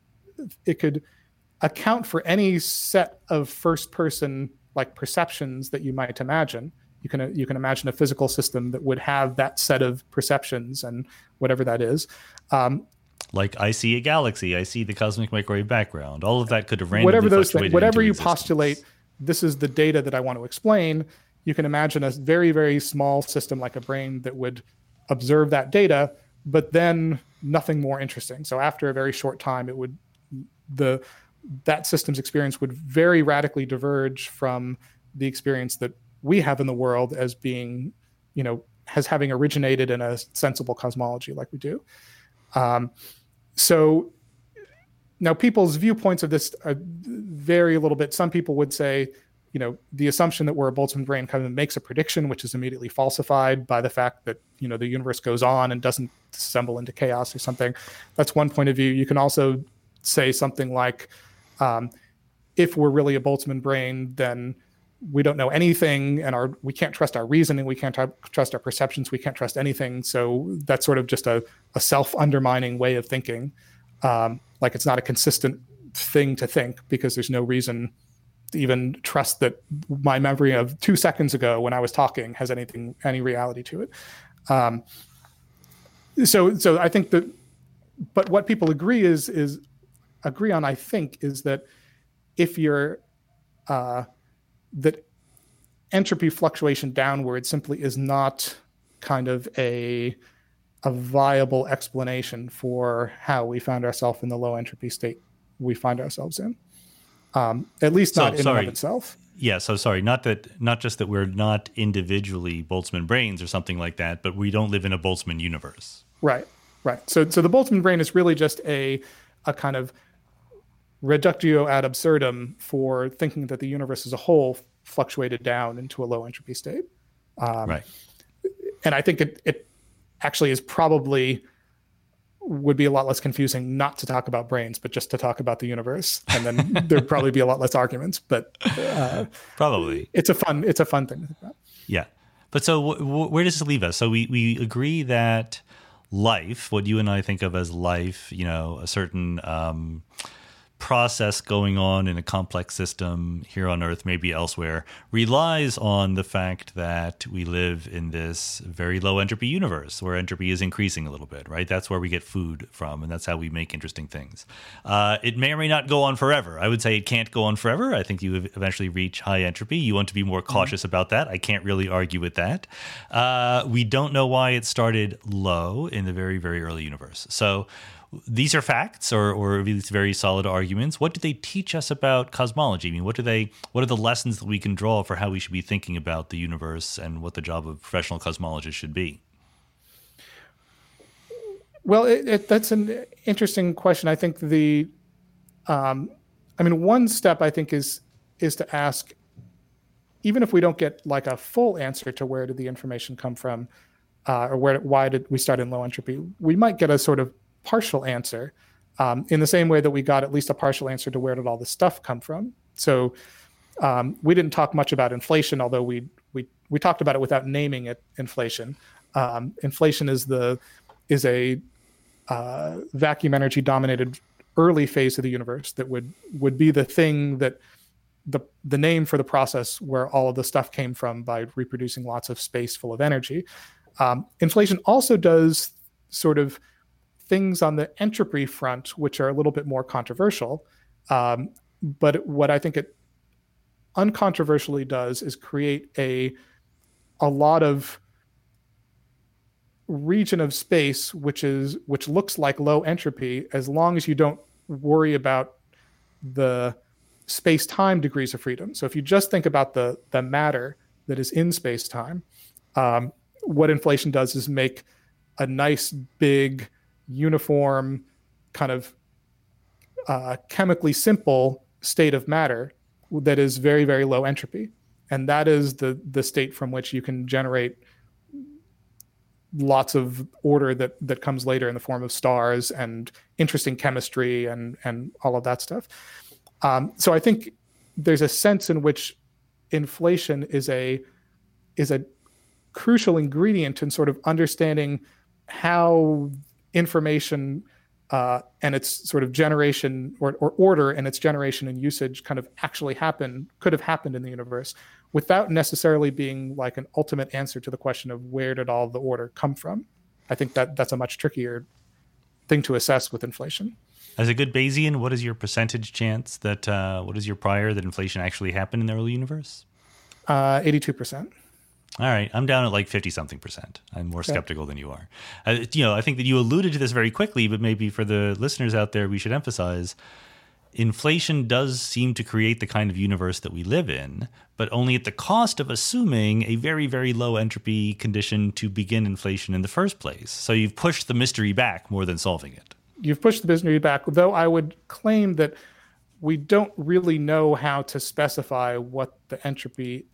it could account for any set of first person like perceptions that you might imagine. You can you can imagine a physical system that would have that set of perceptions and whatever that is. Um, like I see a galaxy, I see the cosmic microwave background. All of that could have randomly whatever those fluctuated things, whatever into you existence. postulate, this is the data that I want to explain. You can imagine a very, very small system like a brain that would observe that data, but then nothing more interesting. So after a very short time, it would the that system's experience would very radically diverge from the experience that we have in the world as being, you know, as having originated in a sensible cosmology like we do. Um, so now people's viewpoints of this are vary a little bit. Some people would say, you know, the assumption that we're a Boltzmann brain kind of makes a prediction, which is immediately falsified by the fact that, you know, the universe goes on and doesn't disassemble into chaos or something. That's one point of view. You can also say something like, um, if we're really a Boltzmann brain, then we don't know anything, and our we can't trust our reasoning, we can't t- trust our perceptions, we can't trust anything. So that's sort of just a, a self-undermining way of thinking. Um, like it's not a consistent thing to think because there's no reason to even trust that my memory of two seconds ago when I was talking has anything, any reality to it. Um, so, so I think that, but what people agree is is agree on, I think, is that if you're uh, that entropy fluctuation downward simply is not kind of a a viable explanation for how we found ourselves in the low entropy state we find ourselves in. Um, at least not so, in sorry. and of itself. Yeah, so sorry, not that not just that we're not individually Boltzmann brains or something like that, but we don't live in a Boltzmann universe. Right, right. So so the Boltzmann brain is really just a a kind of reductio ad absurdum for thinking that the universe as a whole fluctuated down into a low entropy state. Um, right. And I think it, it actually is probably would be a lot less confusing not to talk about brains, but just to talk about the universe. And then there'd probably be a lot less arguments, but uh, probably it's a fun, it's a fun thing to think about. Yeah. But so w- w- where does this leave us? So we, we agree that life, what you and I think of as life, you know, a certain, um, process going on in a complex system here on Earth, maybe elsewhere, relies on the fact that we live in this very low entropy universe where entropy is increasing a little bit, right? That's where we get food from, and that's how we make interesting things. Uh, it may or may not go on forever. I would say it can't go on forever. I think you eventually reach high entropy. You want to be more cautious mm-hmm. about that. I can't really argue with that. Uh, we don't know why it started low in the very, very early universe. So these are facts, or or these very solid arguments. What do they teach us about cosmology? I mean, what do they? What are the lessons that we can draw for how we should be thinking about the universe and what the job of professional cosmologists should be? Well, it, it, that's an interesting question. I think the, um, I mean, one step I think is is to ask, even if we don't get like a full answer to where did the information come from, uh, or where why did we start in low entropy, we might get a sort of partial answer, um, in the same way that we got at least a partial answer to where did all this stuff come from. So um, we didn't talk much about inflation, although we we we talked about it without naming it inflation. Um, inflation is the is a uh, vacuum energy dominated early phase of the universe that would would be the thing that the the name for the process where all of the stuff came from by reproducing lots of space full of energy. Um, inflation also does sort of things on the entropy front, which are a little bit more controversial. Um, but what I think it uncontroversially does is create a, a lot of region of space which is which looks like low entropy, as long as you don't worry about the space-time degrees of freedom. So if you just think about the the matter that is in space-time, um, what inflation does is make a nice, big, uniform, kind of uh, chemically simple state of matter that is very, very low entropy. And that is the the state from which you can generate lots of order that that comes later in the form of stars and interesting chemistry and and all of that stuff. Um, so I think there's a sense in which inflation is a is a crucial ingredient in sort of understanding how information uh, and its sort of generation or, or order and its generation and usage kind of actually happen, could have happened in the universe, without necessarily being like an ultimate answer to the question of where did all the order come from. I think that that's a much trickier thing to assess with inflation. As a good Bayesian, what is your percentage chance that, uh, what is your prior that inflation actually happened in the early universe? Uh, eighty-two percent. All right. I'm down at like fifty something percent. I'm more skeptical yeah. than you are. Uh, you know, I think that you alluded to this very quickly, but maybe for the listeners out there, we should emphasize inflation does seem to create the kind of universe that we live in, but only at the cost of assuming a very, very low entropy condition to begin inflation in the first place. So you've pushed the mystery back more than solving it. You've pushed the mystery back, though I would claim that we don't really know how to specify what the entropy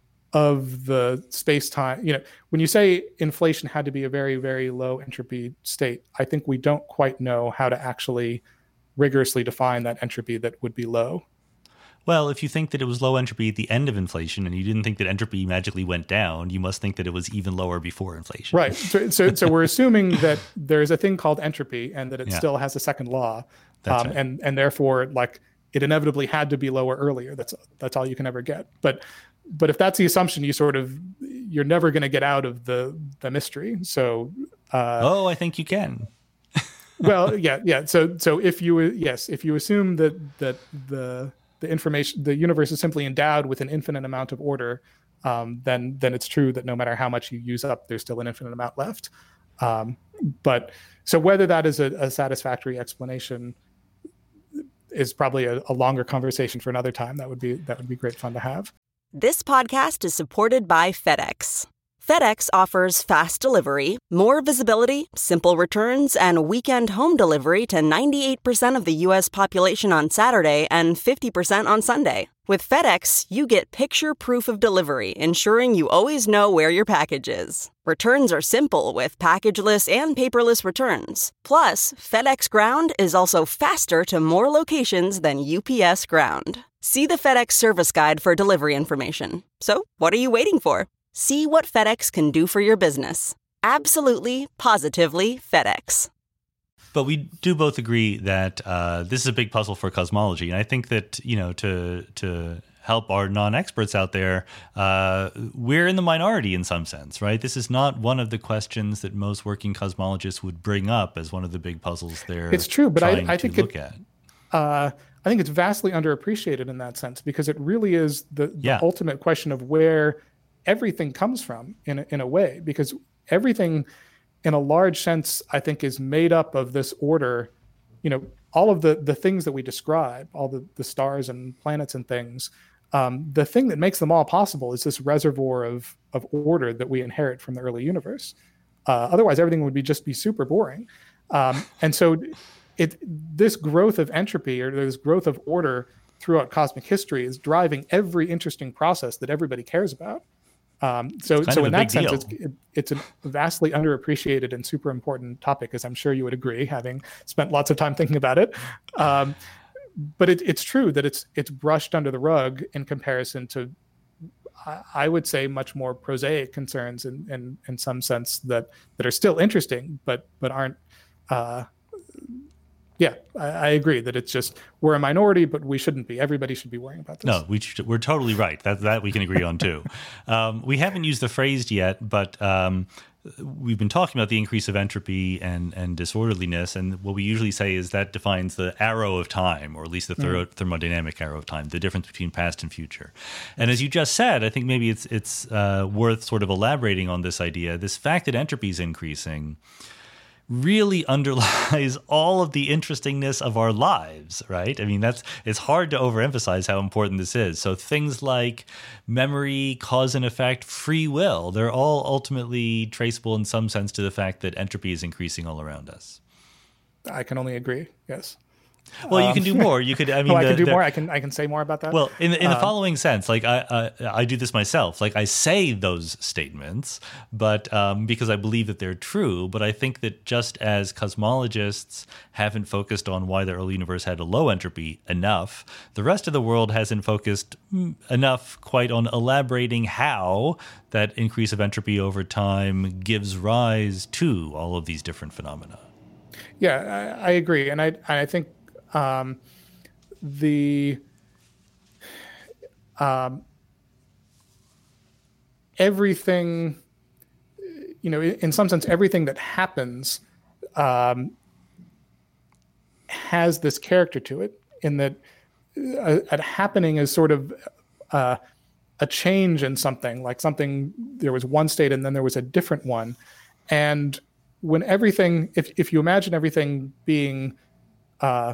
of the space-time, you know, when you say inflation had to be a very, very low entropy state, I think we don't quite know how to actually rigorously define that entropy that would be low. Well, if you think that it was low entropy at the end of inflation and you didn't think that entropy magically went down, you must think that it was even lower before inflation. Right. So so, so we're assuming that there's a thing called entropy and that it yeah. still has a second law. That's um, right. and, and therefore, like, it inevitably had to be lower earlier. That's that's all you can ever get. But but if that's the assumption, you sort of, you're never going to get out of the, the mystery. So uh, oh, I think you can. well, yeah, yeah. So so if you yes, if you assume that that the the information, the universe is simply endowed with an infinite amount of order, um, then then it's true that no matter how much you use up, there's still an infinite amount left. Um, but so whether that is a, a satisfactory explanation is probably a, a longer conversation for another time. That would be that would be great fun to have. This podcast is supported by FedEx. FedEx offers fast delivery, more visibility, simple returns, and weekend home delivery to ninety-eight percent of the U S population on Saturday and fifty percent on Sunday. With FedEx, you get picture proof of delivery, ensuring you always know where your package is. Returns are simple with packageless and paperless returns. Plus, FedEx Ground is also faster to more locations than U P S Ground. See the FedEx service guide for delivery information. So, what are you waiting for? See what FedEx can do for your business. Absolutely, positively FedEx. But we do both agree that uh, this is a big puzzle for cosmology. And I think that, you know, to to help our non-experts out there, uh, we're in the minority in some sense, right? This is not one of the questions that most working cosmologists would bring up as one of the big puzzles they're It's true, but I, I think look it, at. Uh, I think it's vastly underappreciated in that sense, because it really is the, the yeah. ultimate question of where everything comes from in a, in a way, because everything in a large sense, I think, is made up of this order. You know, all of the, the things that we describe, all the, the stars and planets and things, um, the thing that makes them all possible is this reservoir of, of order that we inherit from the early universe. Uh, otherwise, everything would be just be super boring. Um, and so it this growth of entropy, or this growth of order throughout cosmic history, is driving every interesting process that everybody cares about. Um, so, so in that sense, it's, it, it's a vastly underappreciated and super important topic, as I'm sure you would agree, having spent lots of time thinking about it. Um, but it, it's true that it's it's brushed under the rug in comparison to, I would say, much more prosaic concerns in, in, in some sense that, that are still interesting, but but aren't. Uh, Yeah, I, I agree that it's just, we're a minority, but we shouldn't be. Everybody should be worrying about this. No, we should, we're totally right. That that we can agree on too. Um, we haven't used the phrase yet, but um, we've been talking about the increase of entropy and, and disorderliness, and what we usually say is that defines the arrow of time, or at least the ther- mm. thermodynamic arrow of time, the difference between past and future. And as you just said, I think maybe it's it's uh, worth sort of elaborating on this idea. This fact that entropy is increasing really underlies all of the interestingness of our lives, right? I mean, that's it's hard to overemphasize how important this is. So things like memory, cause and effect, free will, they're all ultimately traceable in some sense to the fact that entropy is increasing all around us. I can only agree, yes. Well, um, you can do more. You could. I mean, well, I the, can do the, more. I can. I can say more about that. Well, in the, in the um, following sense, like I, I, I do this myself. Like I say those statements, but um, because I believe that they're true. But I think that just as cosmologists haven't focused on why the early universe had a low entropy enough, the rest of the world hasn't focused enough quite on elaborating how that increase of entropy over time gives rise to all of these different phenomena. Yeah, I, I agree, and I, I think. Um, the um, everything, you know, in some sense, everything that happens um, has this character to it, in that a, a happening is sort of uh, a change in something, like something, there was one state and then there was a different one. And when everything, if, if you imagine everything being uh,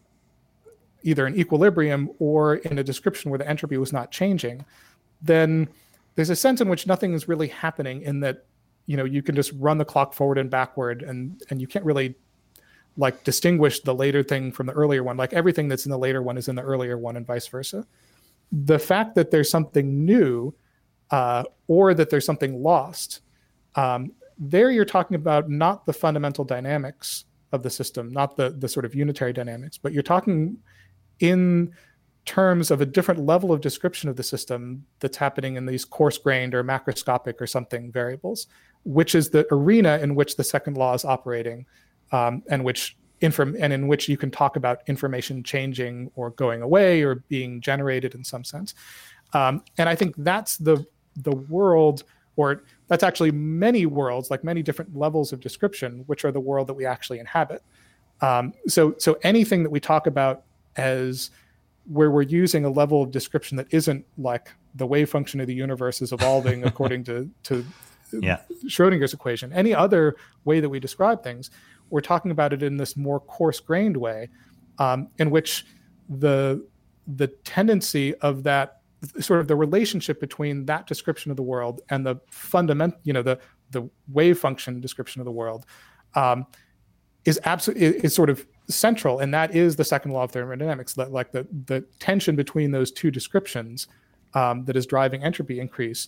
either in equilibrium or in a description where the entropy was not changing, then there's a sense in which nothing is really happening, in that, you know, you can just run the clock forward and backward, and and you can't really like distinguish the later thing from the earlier one. Like everything that's in the later one is in the earlier one, and vice versa. The fact that there's something new uh, or that there's something lost, um, there you're talking about not the fundamental dynamics of the system, not the the sort of unitary dynamics, but you're talking in terms of a different level of description of the system that's happening in these coarse-grained or macroscopic or something variables, which is the arena in which the second law is operating, um, and which inform and in which you can talk about information changing or going away or being generated in some sense. Um, and I think that's the the world, or that's actually many worlds, like many different levels of description, which are the world that we actually inhabit. Um, so so anything that we talk about as where we're using a level of description that isn't like the wave function of the universe is evolving according to, to yeah. Schrodinger's equation. Any other way that we describe things, we're talking about it in this more coarse-grained way, um, in which the the tendency of that, sort of the relationship between that description of the world and the fundamental, you know, the the wave function description of the world, um, is absolutely is sort of central, and that is the second law of thermodynamics. That like the the tension between those two descriptions um, that is driving entropy increase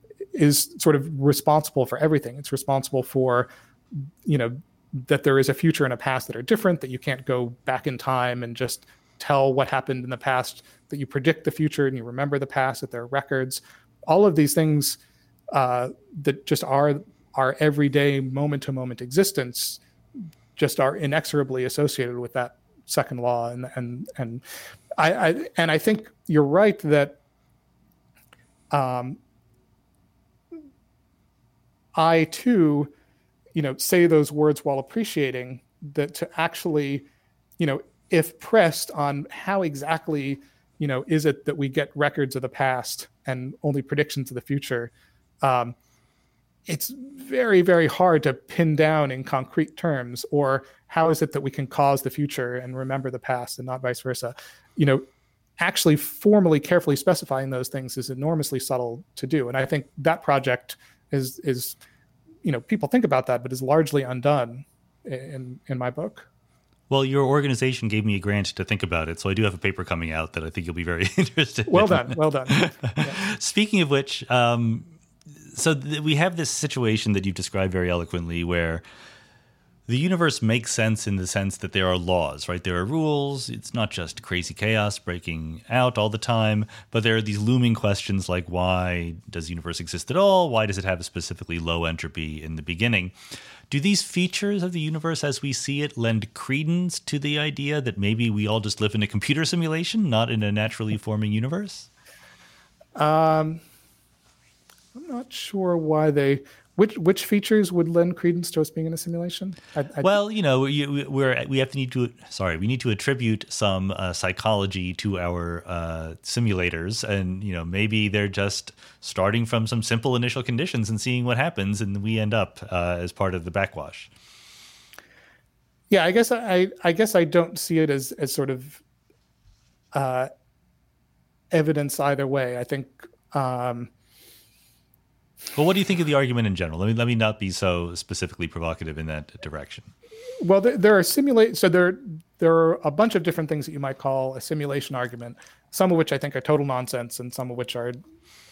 is sort of responsible for everything. It's responsible for, you know, that there is a future and a past that are different, that you can't go back in time and just tell what happened in the past, that you predict the future and you remember the past, that there are records. All of these things uh, that just are our everyday moment-to-moment existence just are inexorably associated with that second law. And and and I, I and I think you're right that um, I too, you know, say those words while appreciating that to actually, you know, if pressed on how exactly, you know, is it that we get records of the past and only predictions of the future, um, it's very, very hard to pin down in concrete terms. Or how is it that we can cause the future and remember the past and not vice versa? You know, actually formally, carefully specifying those things is enormously subtle to do. And I think that project is, is, you know, people think about that, but is largely undone in, in my book. Well, your organization gave me a grant to think about it, so I do have a paper coming out that I think you'll be very interested well in. Well done, well done. Yeah. Speaking of which, um, so th- we have this situation that you've described very eloquently where the universe makes sense in the sense that there are laws, right? There are rules. It's not just crazy chaos breaking out all the time, but there are these looming questions like, why does the universe exist at all? Why does it have a specifically low entropy in the beginning? Do these features of the universe as we see it lend credence to the idea that maybe we all just live in a computer simulation, not in a naturally forming universe? Um, I'm not sure why they Which which features would lend credence to us being in a simulation? I, I, well, you know, we, we're we have to need to sorry, we need to attribute some uh, psychology to our uh, simulators, and you know, maybe they're just starting from some simple initial conditions and seeing what happens, and we end up uh, as part of the backwash. Yeah, I guess I I guess I don't see it as as sort of uh, evidence either way. I think. Um, Well, what do you think of the argument in general? Let me let me not be so specifically provocative in that direction. Well, there, there are simulate. So there there are a bunch of different things that you might call a simulation argument. Some of which I think are total nonsense, and some of which are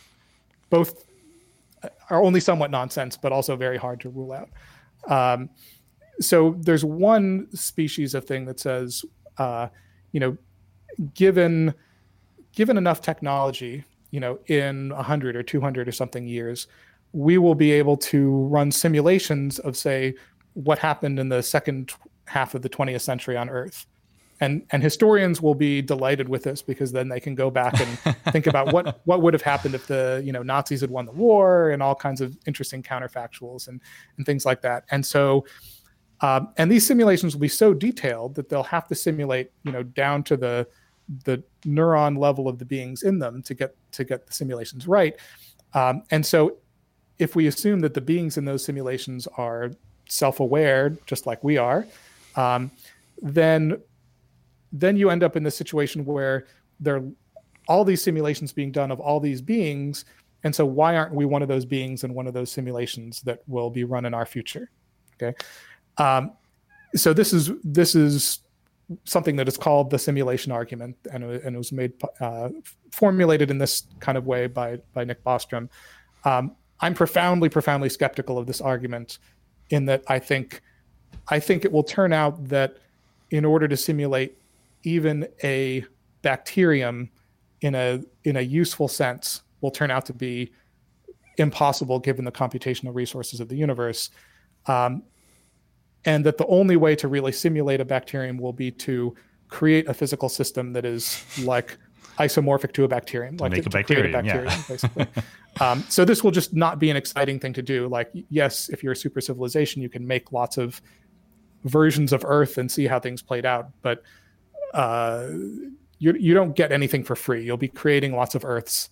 both are only somewhat nonsense, but also very hard to rule out. Um, so there's one species of thing that says, uh, you know, given given enough technology, you know, in one hundred or two hundred or something years, we will be able to run simulations of, say, what happened in the second half of the twentieth century on Earth. And and historians will be delighted with this, because then they can go back and think about what, what would have happened if the, you know, Nazis had won the war, and all kinds of interesting counterfactuals and, and things like that. And so, um, and these simulations will be so detailed that they'll have to simulate, you know, down to the the neuron level of the beings in them to get to get the simulations right. Um, and so if we assume that the beings in those simulations are self-aware, just like we are, um, then then you end up in this situation where there are all these simulations being done of all these beings. And so why aren't we one of those beings in one of those simulations that will be run in our future? Okay. Um, so this is this is something that is called the simulation argument, and, and it was made uh, formulated in this kind of way by by Nick Bostrom. Um, I'm profoundly, profoundly skeptical of this argument, in that I think I think it will turn out that in order to simulate even a bacterium in a in a useful sense will turn out to be impossible given the computational resources of the universe. Um, And that the only way to really simulate a bacterium will be to create a physical system that is like isomorphic to a bacterium, to like make to, a bacterium, to create a bacterium, yeah. basically. Um, so this will just not be an exciting thing to do. Like, yes, if you're a super civilization, you can make lots of versions of Earth and see how things played out, but uh, you you don't get anything for free. You'll be creating lots of Earths,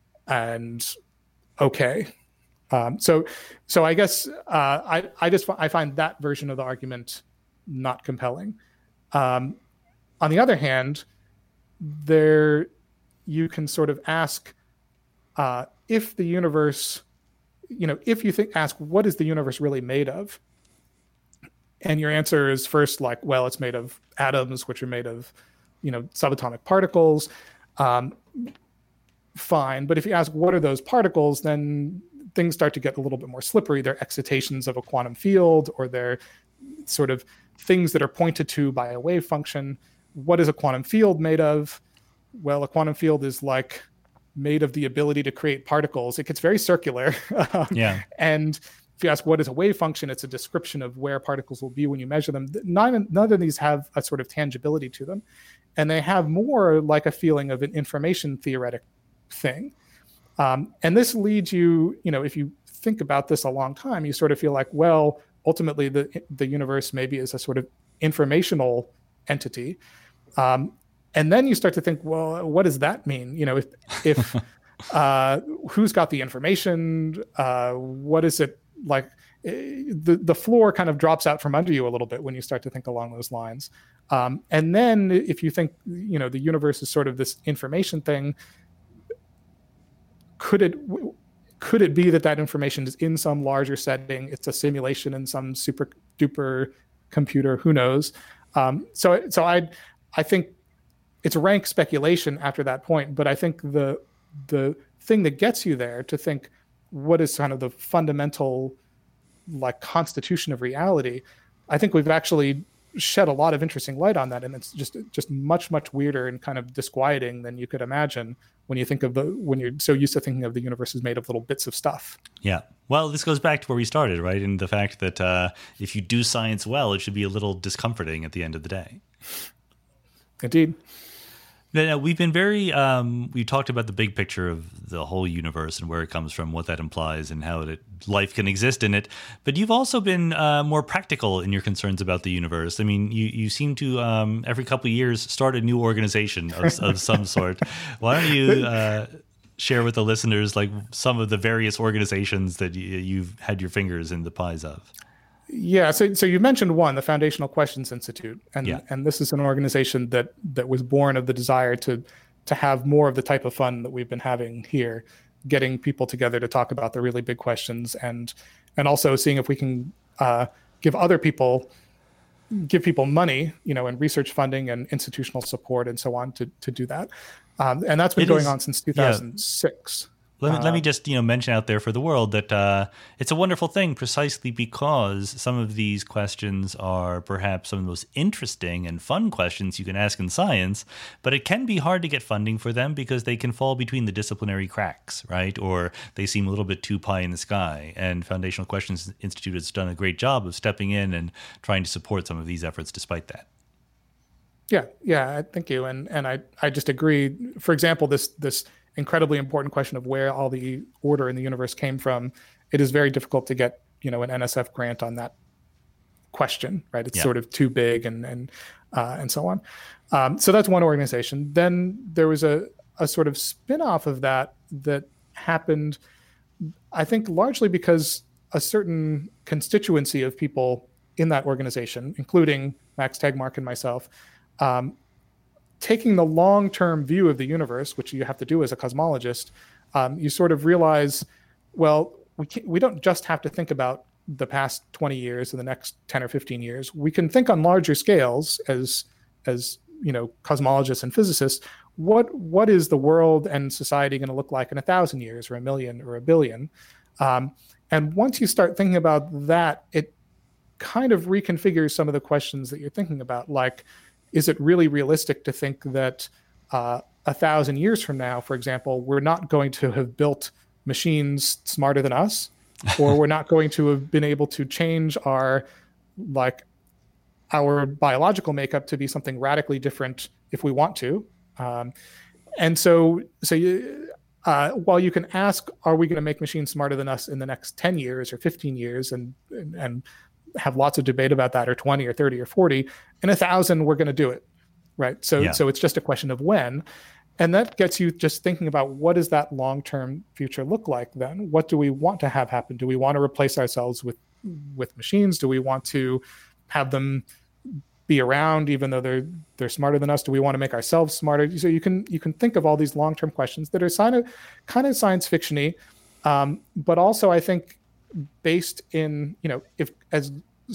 and okay. Um, so, so I guess uh, I I just I find that version of the argument not compelling. Um, on the other hand, there you can sort of ask uh, if the universe, you know, if you think ask what is the universe really made of, and your answer is first like, well, it's made of atoms, which are made of, you know, subatomic particles. Um, fine, but if you ask what are those particles, then things start to get a little bit more slippery. They're excitations of a quantum field, or they're sort of things that are pointed to by a wave function. What is a quantum field made of? Well, a quantum field is like made of the ability to create particles. It gets very circular. Yeah. And if you ask what is a wave function, it's a description of where particles will be when you measure them. None, none of these have a sort of tangibility to them. And they have more like a feeling of an information theoretic thing. Um, and this leads you, you know, if you think about this a long time, you sort of feel like, well, ultimately the the universe maybe is a sort of informational entity. Um, and then you start to think, well, what does that mean? You know, if, if uh, who's got the information? Uh, what is it like? The, the floor kind of drops out from under you a little bit when you start to think along those lines. Um, and then if you think, you know, the universe is sort of this information thing, Could it could it be that that information is in some larger setting? It's a simulation in some super duper computer. Who knows? Um, so so I I think it's rank speculation after that point. But I think the the thing that gets you there to think what is kind of the fundamental like constitution of reality. I think we've actually shed a lot of interesting light on that, and it's just just much much weirder and kind of disquieting than you could imagine when you think of the when you're so used to thinking of the universe as made of little bits of stuff. Yeah. Well, this goes back to where we started, right? And the fact that uh, if you do science well, it should be a little discomforting at the end of the day. Indeed. No, no, we've been very, um, we talked about the big picture of the whole universe and where it comes from, what that implies, and how it, life can exist in it. But you've also been uh, more practical in your concerns about the universe. I mean, you, you seem to, um, every couple of years, start a new organization of, of some sort. Why don't you uh, share with the listeners like some of the various organizations that you, you've had your fingers in the pies of? Yeah, so so you mentioned one, the Foundational Questions Institute, and yeah. and this is an organization that that was born of the desire to to have more of the type of fun that we've been having here, getting people together to talk about the really big questions, and and also seeing if we can uh, give other people give people money, you know, and research funding and institutional support and so on to to do that, um, and that's been it going is, on since two thousand six. Yeah. Let me, uh, let me just you know mention out there for the world that uh, it's a wonderful thing precisely because some of these questions are perhaps some of the most interesting and fun questions you can ask in science, but it can be hard to get funding for them because they can fall between the disciplinary cracks, right? Or they seem a little bit too pie in the sky. And Foundational Questions Institute has done a great job of stepping in and trying to support some of these efforts despite that. Yeah, yeah, thank you. And and I, I just agree. For example, this this incredibly important question of where all the order in the universe came from, it is very difficult to get, you know, an N S F grant on that question, right? It's yeah. sort of too big and and uh, and so on. Um, so that's one organization. Then there was a, a sort of spin-off of that that happened, I think, largely because a certain constituency of people in that organization, including Max Tegmark and myself, um, taking the long-term view of the universe, which you have to do as a cosmologist, um, you sort of realize, well, we can't, we don't just have to think about the past twenty years or the next ten or fifteen years. We can think on larger scales as, as you know, cosmologists and physicists. What what is the world and society going to look like in a thousand years or a million or a billion? Um, and once you start thinking about that, it kind of reconfigures some of the questions that you're thinking about, like, is it really realistic to think that uh, a thousand years from now, for example, we're not going to have built machines smarter than us, or we're not going to have been able to change our, like, our biological makeup to be something radically different if we want to? Um, and so, so you, uh, while you can ask, are we going to make machines smarter than us in the next ten years or fifteen years, and and, and have lots of debate about that, or twenty or thirty or forty, in a thousand, we're going to do it, right? So, yeah. so it's just a question of when. And that gets you just thinking about, what does that long-term future look like then? What do we want to have happen? Do we want to replace ourselves with, with machines? Do we want to have them be around even though they're they're smarter than us? Do we want to make ourselves smarter? So you can you can think of all these long-term questions that are kind of kind of science fiction-y, um, but also I think based in, you know, if as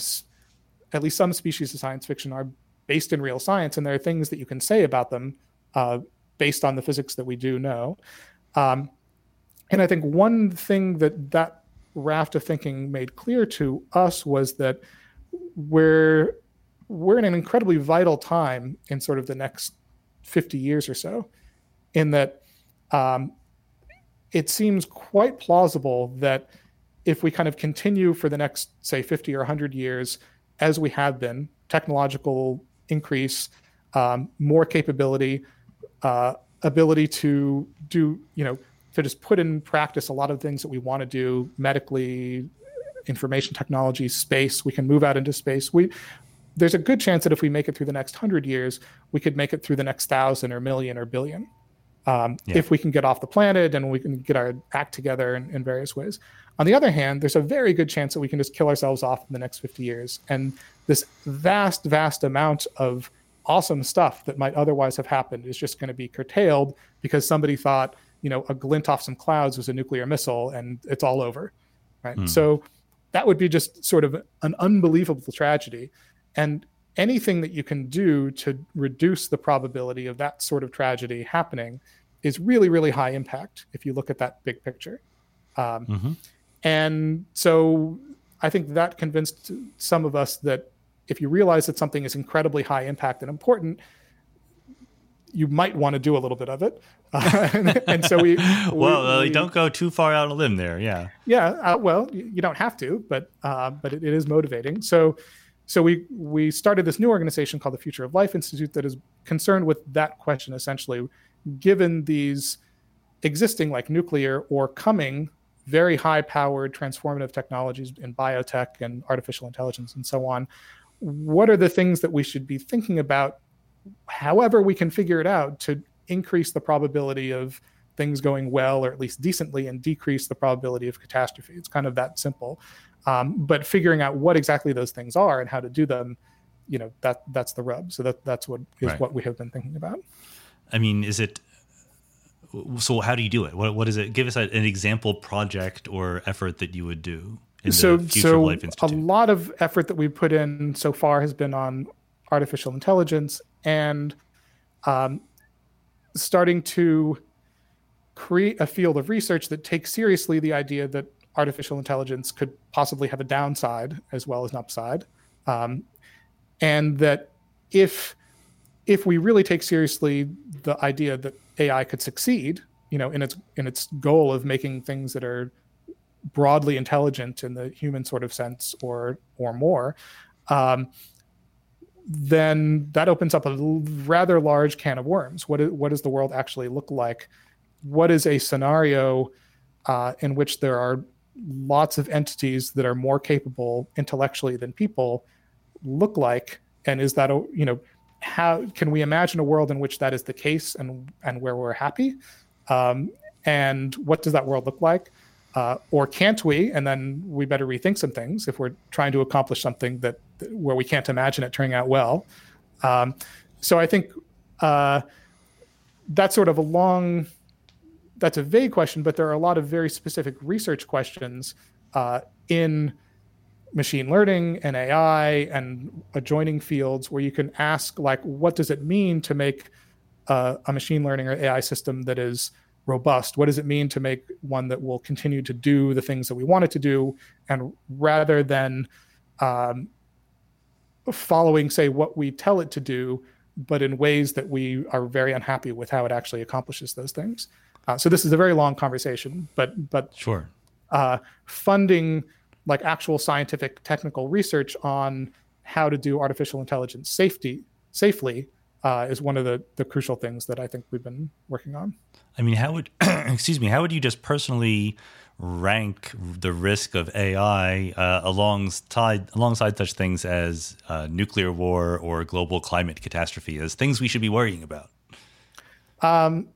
at least some species of science fiction are based in real science, and there are things that you can say about them uh, based on the physics that we do know. Um, and I think one thing that that raft of thinking made clear to us was that we're we're in an incredibly vital time in sort of the next fifty years or so, in that um, it seems quite plausible that if we kind of continue for the next, say, fifty or one hundred years, as we have been, technological increase, um, more capability, uh, ability to do, you know, to just put in practice a lot of things that we want to do medically, information technology, space, we can move out into space. We, there's a good chance that if we make it through the next hundred years, we could make it through the next thousand or million or billion. Um, yeah. If we can get off the planet and we can get our act together in, in various ways. On the other hand, there's a very good chance that we can just kill ourselves off in the next fifty years. And this vast, vast amount of awesome stuff that might otherwise have happened is just going to be curtailed because somebody thought, you know, a glint off some clouds was a nuclear missile and it's all over, right? Mm. So that would be just sort of an unbelievable tragedy. And anything that you can do to reduce the probability of that sort of tragedy happening is really, really high impact if you look at that big picture. Um, mm-hmm. And so I think that convinced some of us that if you realize that something is incredibly high impact and important, you might want to do a little bit of it. Uh, and, and so we... well, we, uh, don't go too far out on a limb there, yeah. Yeah, uh, well, you, you don't have to, but uh, but it, it is motivating. So so we we started this new organization called the Future of Life Institute that is concerned with that question, essentially, given these existing, like nuclear or coming, very high-powered transformative technologies in biotech and artificial intelligence and so on. What are the things that we should be thinking about, however we can figure it out, to increase the probability of things going well, or at least decently, and decrease the probability of catastrophe? It's kind of that simple. Um, but figuring out what exactly those things are and how to do them, you know, that that's the rub. So that that's what is right. what we have been thinking about. I mean, is it, so how do you do it? What What is it? Give us a, an example project or effort that you would do in so, the Future so of Life Institute. A lot of effort that we've put in so far has been on artificial intelligence and um, starting to create a field of research that takes seriously the idea that artificial intelligence could possibly have a downside as well as an upside. Um, and that if if we really take seriously the idea that A I could succeed, you know, in its in its goal of making things that are broadly intelligent in the human sort of sense or or more, um, then that opens up a rather large can of worms. What is, what does the world actually look like? What is a scenario uh, in which there are lots of entities that are more capable intellectually than people look like? And is that, a, you know, how can we imagine a world in which that is the case and, and where we're happy? Um, and what does that world look like? Uh, or can't we? And then we better rethink some things if we're trying to accomplish something that where we can't imagine it turning out well. Um, so I think uh, that's sort of a long, that's a vague question, but there are a lot of very specific research questions uh, in machine learning and A I and adjoining fields where you can ask, like, what does it mean to make uh, a machine learning or A I system that is robust? What does it mean to make one that will continue to do the things that we want it to do? And rather than um, following, say, what we tell it to do, but in ways that we are very unhappy with how it actually accomplishes those things. Uh, so this is a very long conversation, but but sure, uh, funding like actual scientific technical research on how to do artificial intelligence safety safely uh, is one of the the crucial things that I think we've been working on. I mean, how would excuse me? How would you just personally rank the risk of A I uh, alongside alongside such things as uh, nuclear war or global climate catastrophe as things we should be worrying about? Um,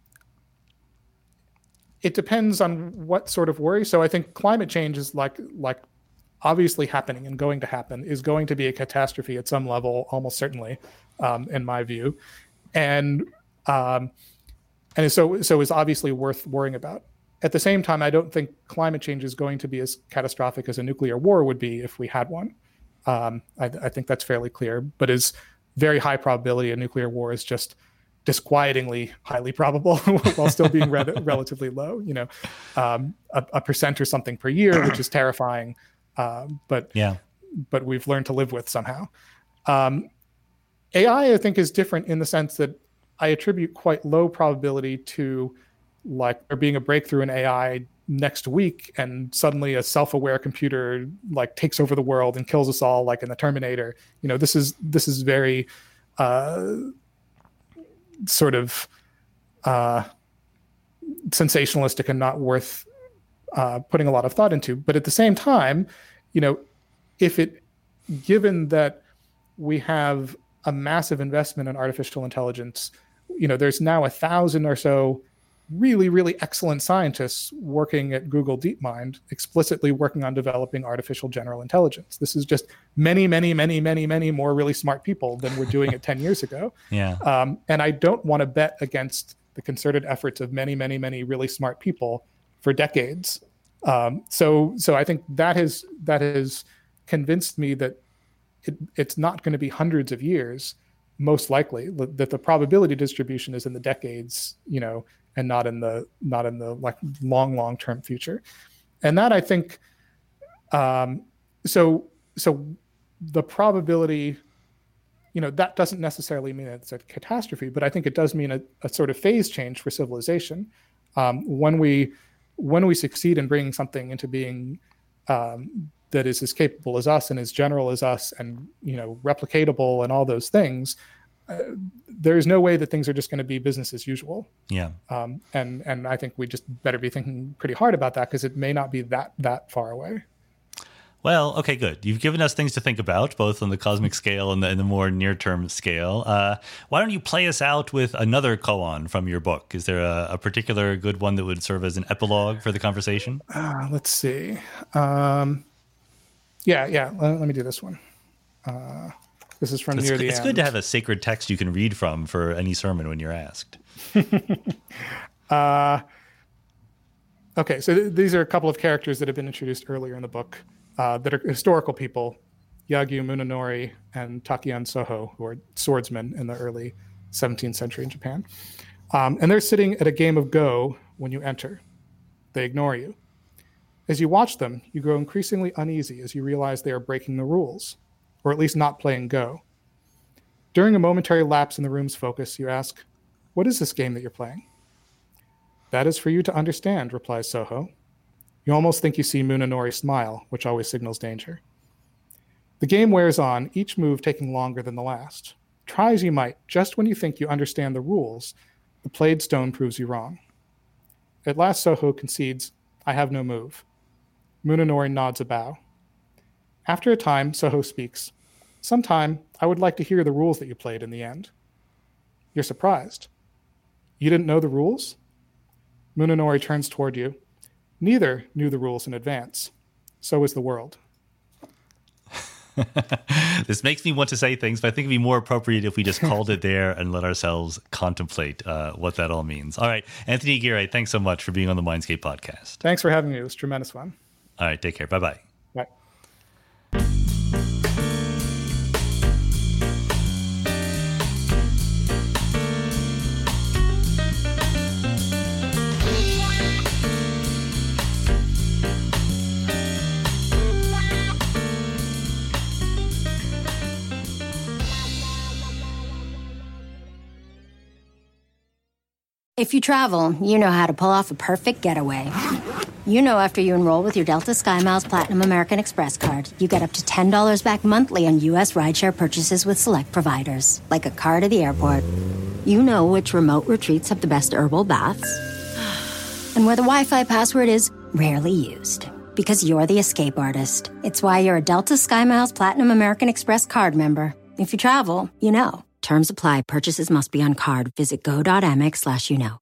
it depends on what sort of worry. So I think climate change is like like obviously happening and going to happen, is going to be a catastrophe at some level, almost certainly, um, in my view, and um, and so so is obviously worth worrying about. At the same time, I don't think climate change is going to be as catastrophic as a nuclear war would be if we had one. Um, I, I think that's fairly clear, but is very high probability a nuclear war is just disquietingly highly probable while still being re- relatively low, you know, um, a, a percent or something per year, which is terrifying. Um, but yeah, but we've learned to live with somehow. Um, A I, I think, is different in the sense that I attribute quite low probability to like there being a breakthrough in A I next week and suddenly a self-aware computer like takes over the world and kills us all, like in the Terminator. You know, this is this is very uh, sort of uh, sensationalistic and not worth uh, putting a lot of thought into. But at the same time, you know, if it, given that we have a massive investment in artificial intelligence, you know, there's now a thousand or so really, really excellent scientists working at Google DeepMind, explicitly working on developing artificial general intelligence. This is just many, many, many, many, many more really smart people than were doing it ten years ago. Yeah. Um, and I don't want to bet against the concerted efforts of many, many, many really smart people for decades. Um, so, so I think that has that has convinced me that it, it's not going to be hundreds of years, most likely, that the probability distribution is in the decades, you know, and not in the not in the like long, long term future. And that, I think, um, so so the probability, you know, that doesn't necessarily mean it's a catastrophe, but I think it does mean a, a sort of phase change for civilization. Um, when we when we succeed in bringing something into being um, that is as capable as us and as general as us and, you know, replicatable and all those things, uh, there's no way that things are just going to be business as usual. Yeah. Um, and, and I think we just better be thinking pretty hard about that because it may not be that, that far away. Well, okay, good. You've given us things to think about, both on the cosmic scale and the, and the more near-term scale. Uh, why don't you play us out with another koan from your book? Is there a, a particular good one that would serve as an epilogue for the conversation? Uh, let's see. Um, yeah, yeah. Let, let me do this one. Uh, this is from it's, near the It's end. good to have a sacred text you can read from for any sermon when you're asked. uh, okay, so th- these are a couple of characters that have been introduced earlier in the book. Uh, that are historical people, Yagyu Munenori and Takian Soho, who are swordsmen in the early seventeenth century in Japan. Um, and they're sitting at a game of Go when you enter. They ignore you. As you watch them, you grow increasingly uneasy as you realize they are breaking the rules, or at least not playing Go. During a momentary lapse in the room's focus, you ask, "What is this game that you're playing?" "That is for you to understand," replies Soho. You almost think you see Munenori smile, which always signals danger. The game wears on, each move taking longer than the last. Try as you might, just when you think you understand the rules, the played stone proves you wrong. At last Soho concedes, "I have no move." Munenori nods a bow. After a time, Soho speaks, "Sometime, I would like to hear the rules that you played in the end." You're surprised. "You didn't know the rules?" Munenori turns toward you. "Neither knew the rules in advance. So is the world." This makes me want to say things, but I think it'd be more appropriate if we just called it there and let ourselves contemplate uh, what that all means. All right, Anthony Aguirre, thanks so much for being on the Mindscape podcast. Thanks for having me. It was tremendous fun. All right, take care. Bye-bye. Bye. If you travel, you know how to pull off a perfect getaway. You know after you enroll with your Delta SkyMiles Platinum American Express card, you get up to ten dollars back monthly on U S rideshare purchases with select providers, like a car to the airport. You know which remote retreats have the best herbal baths, and where the Wi-Fi password is rarely used. Because you're the escape artist. It's why you're a Delta SkyMiles Platinum American Express card member. If you travel, you know. Terms apply. Purchases must be on card. Visit go.amex slash you know.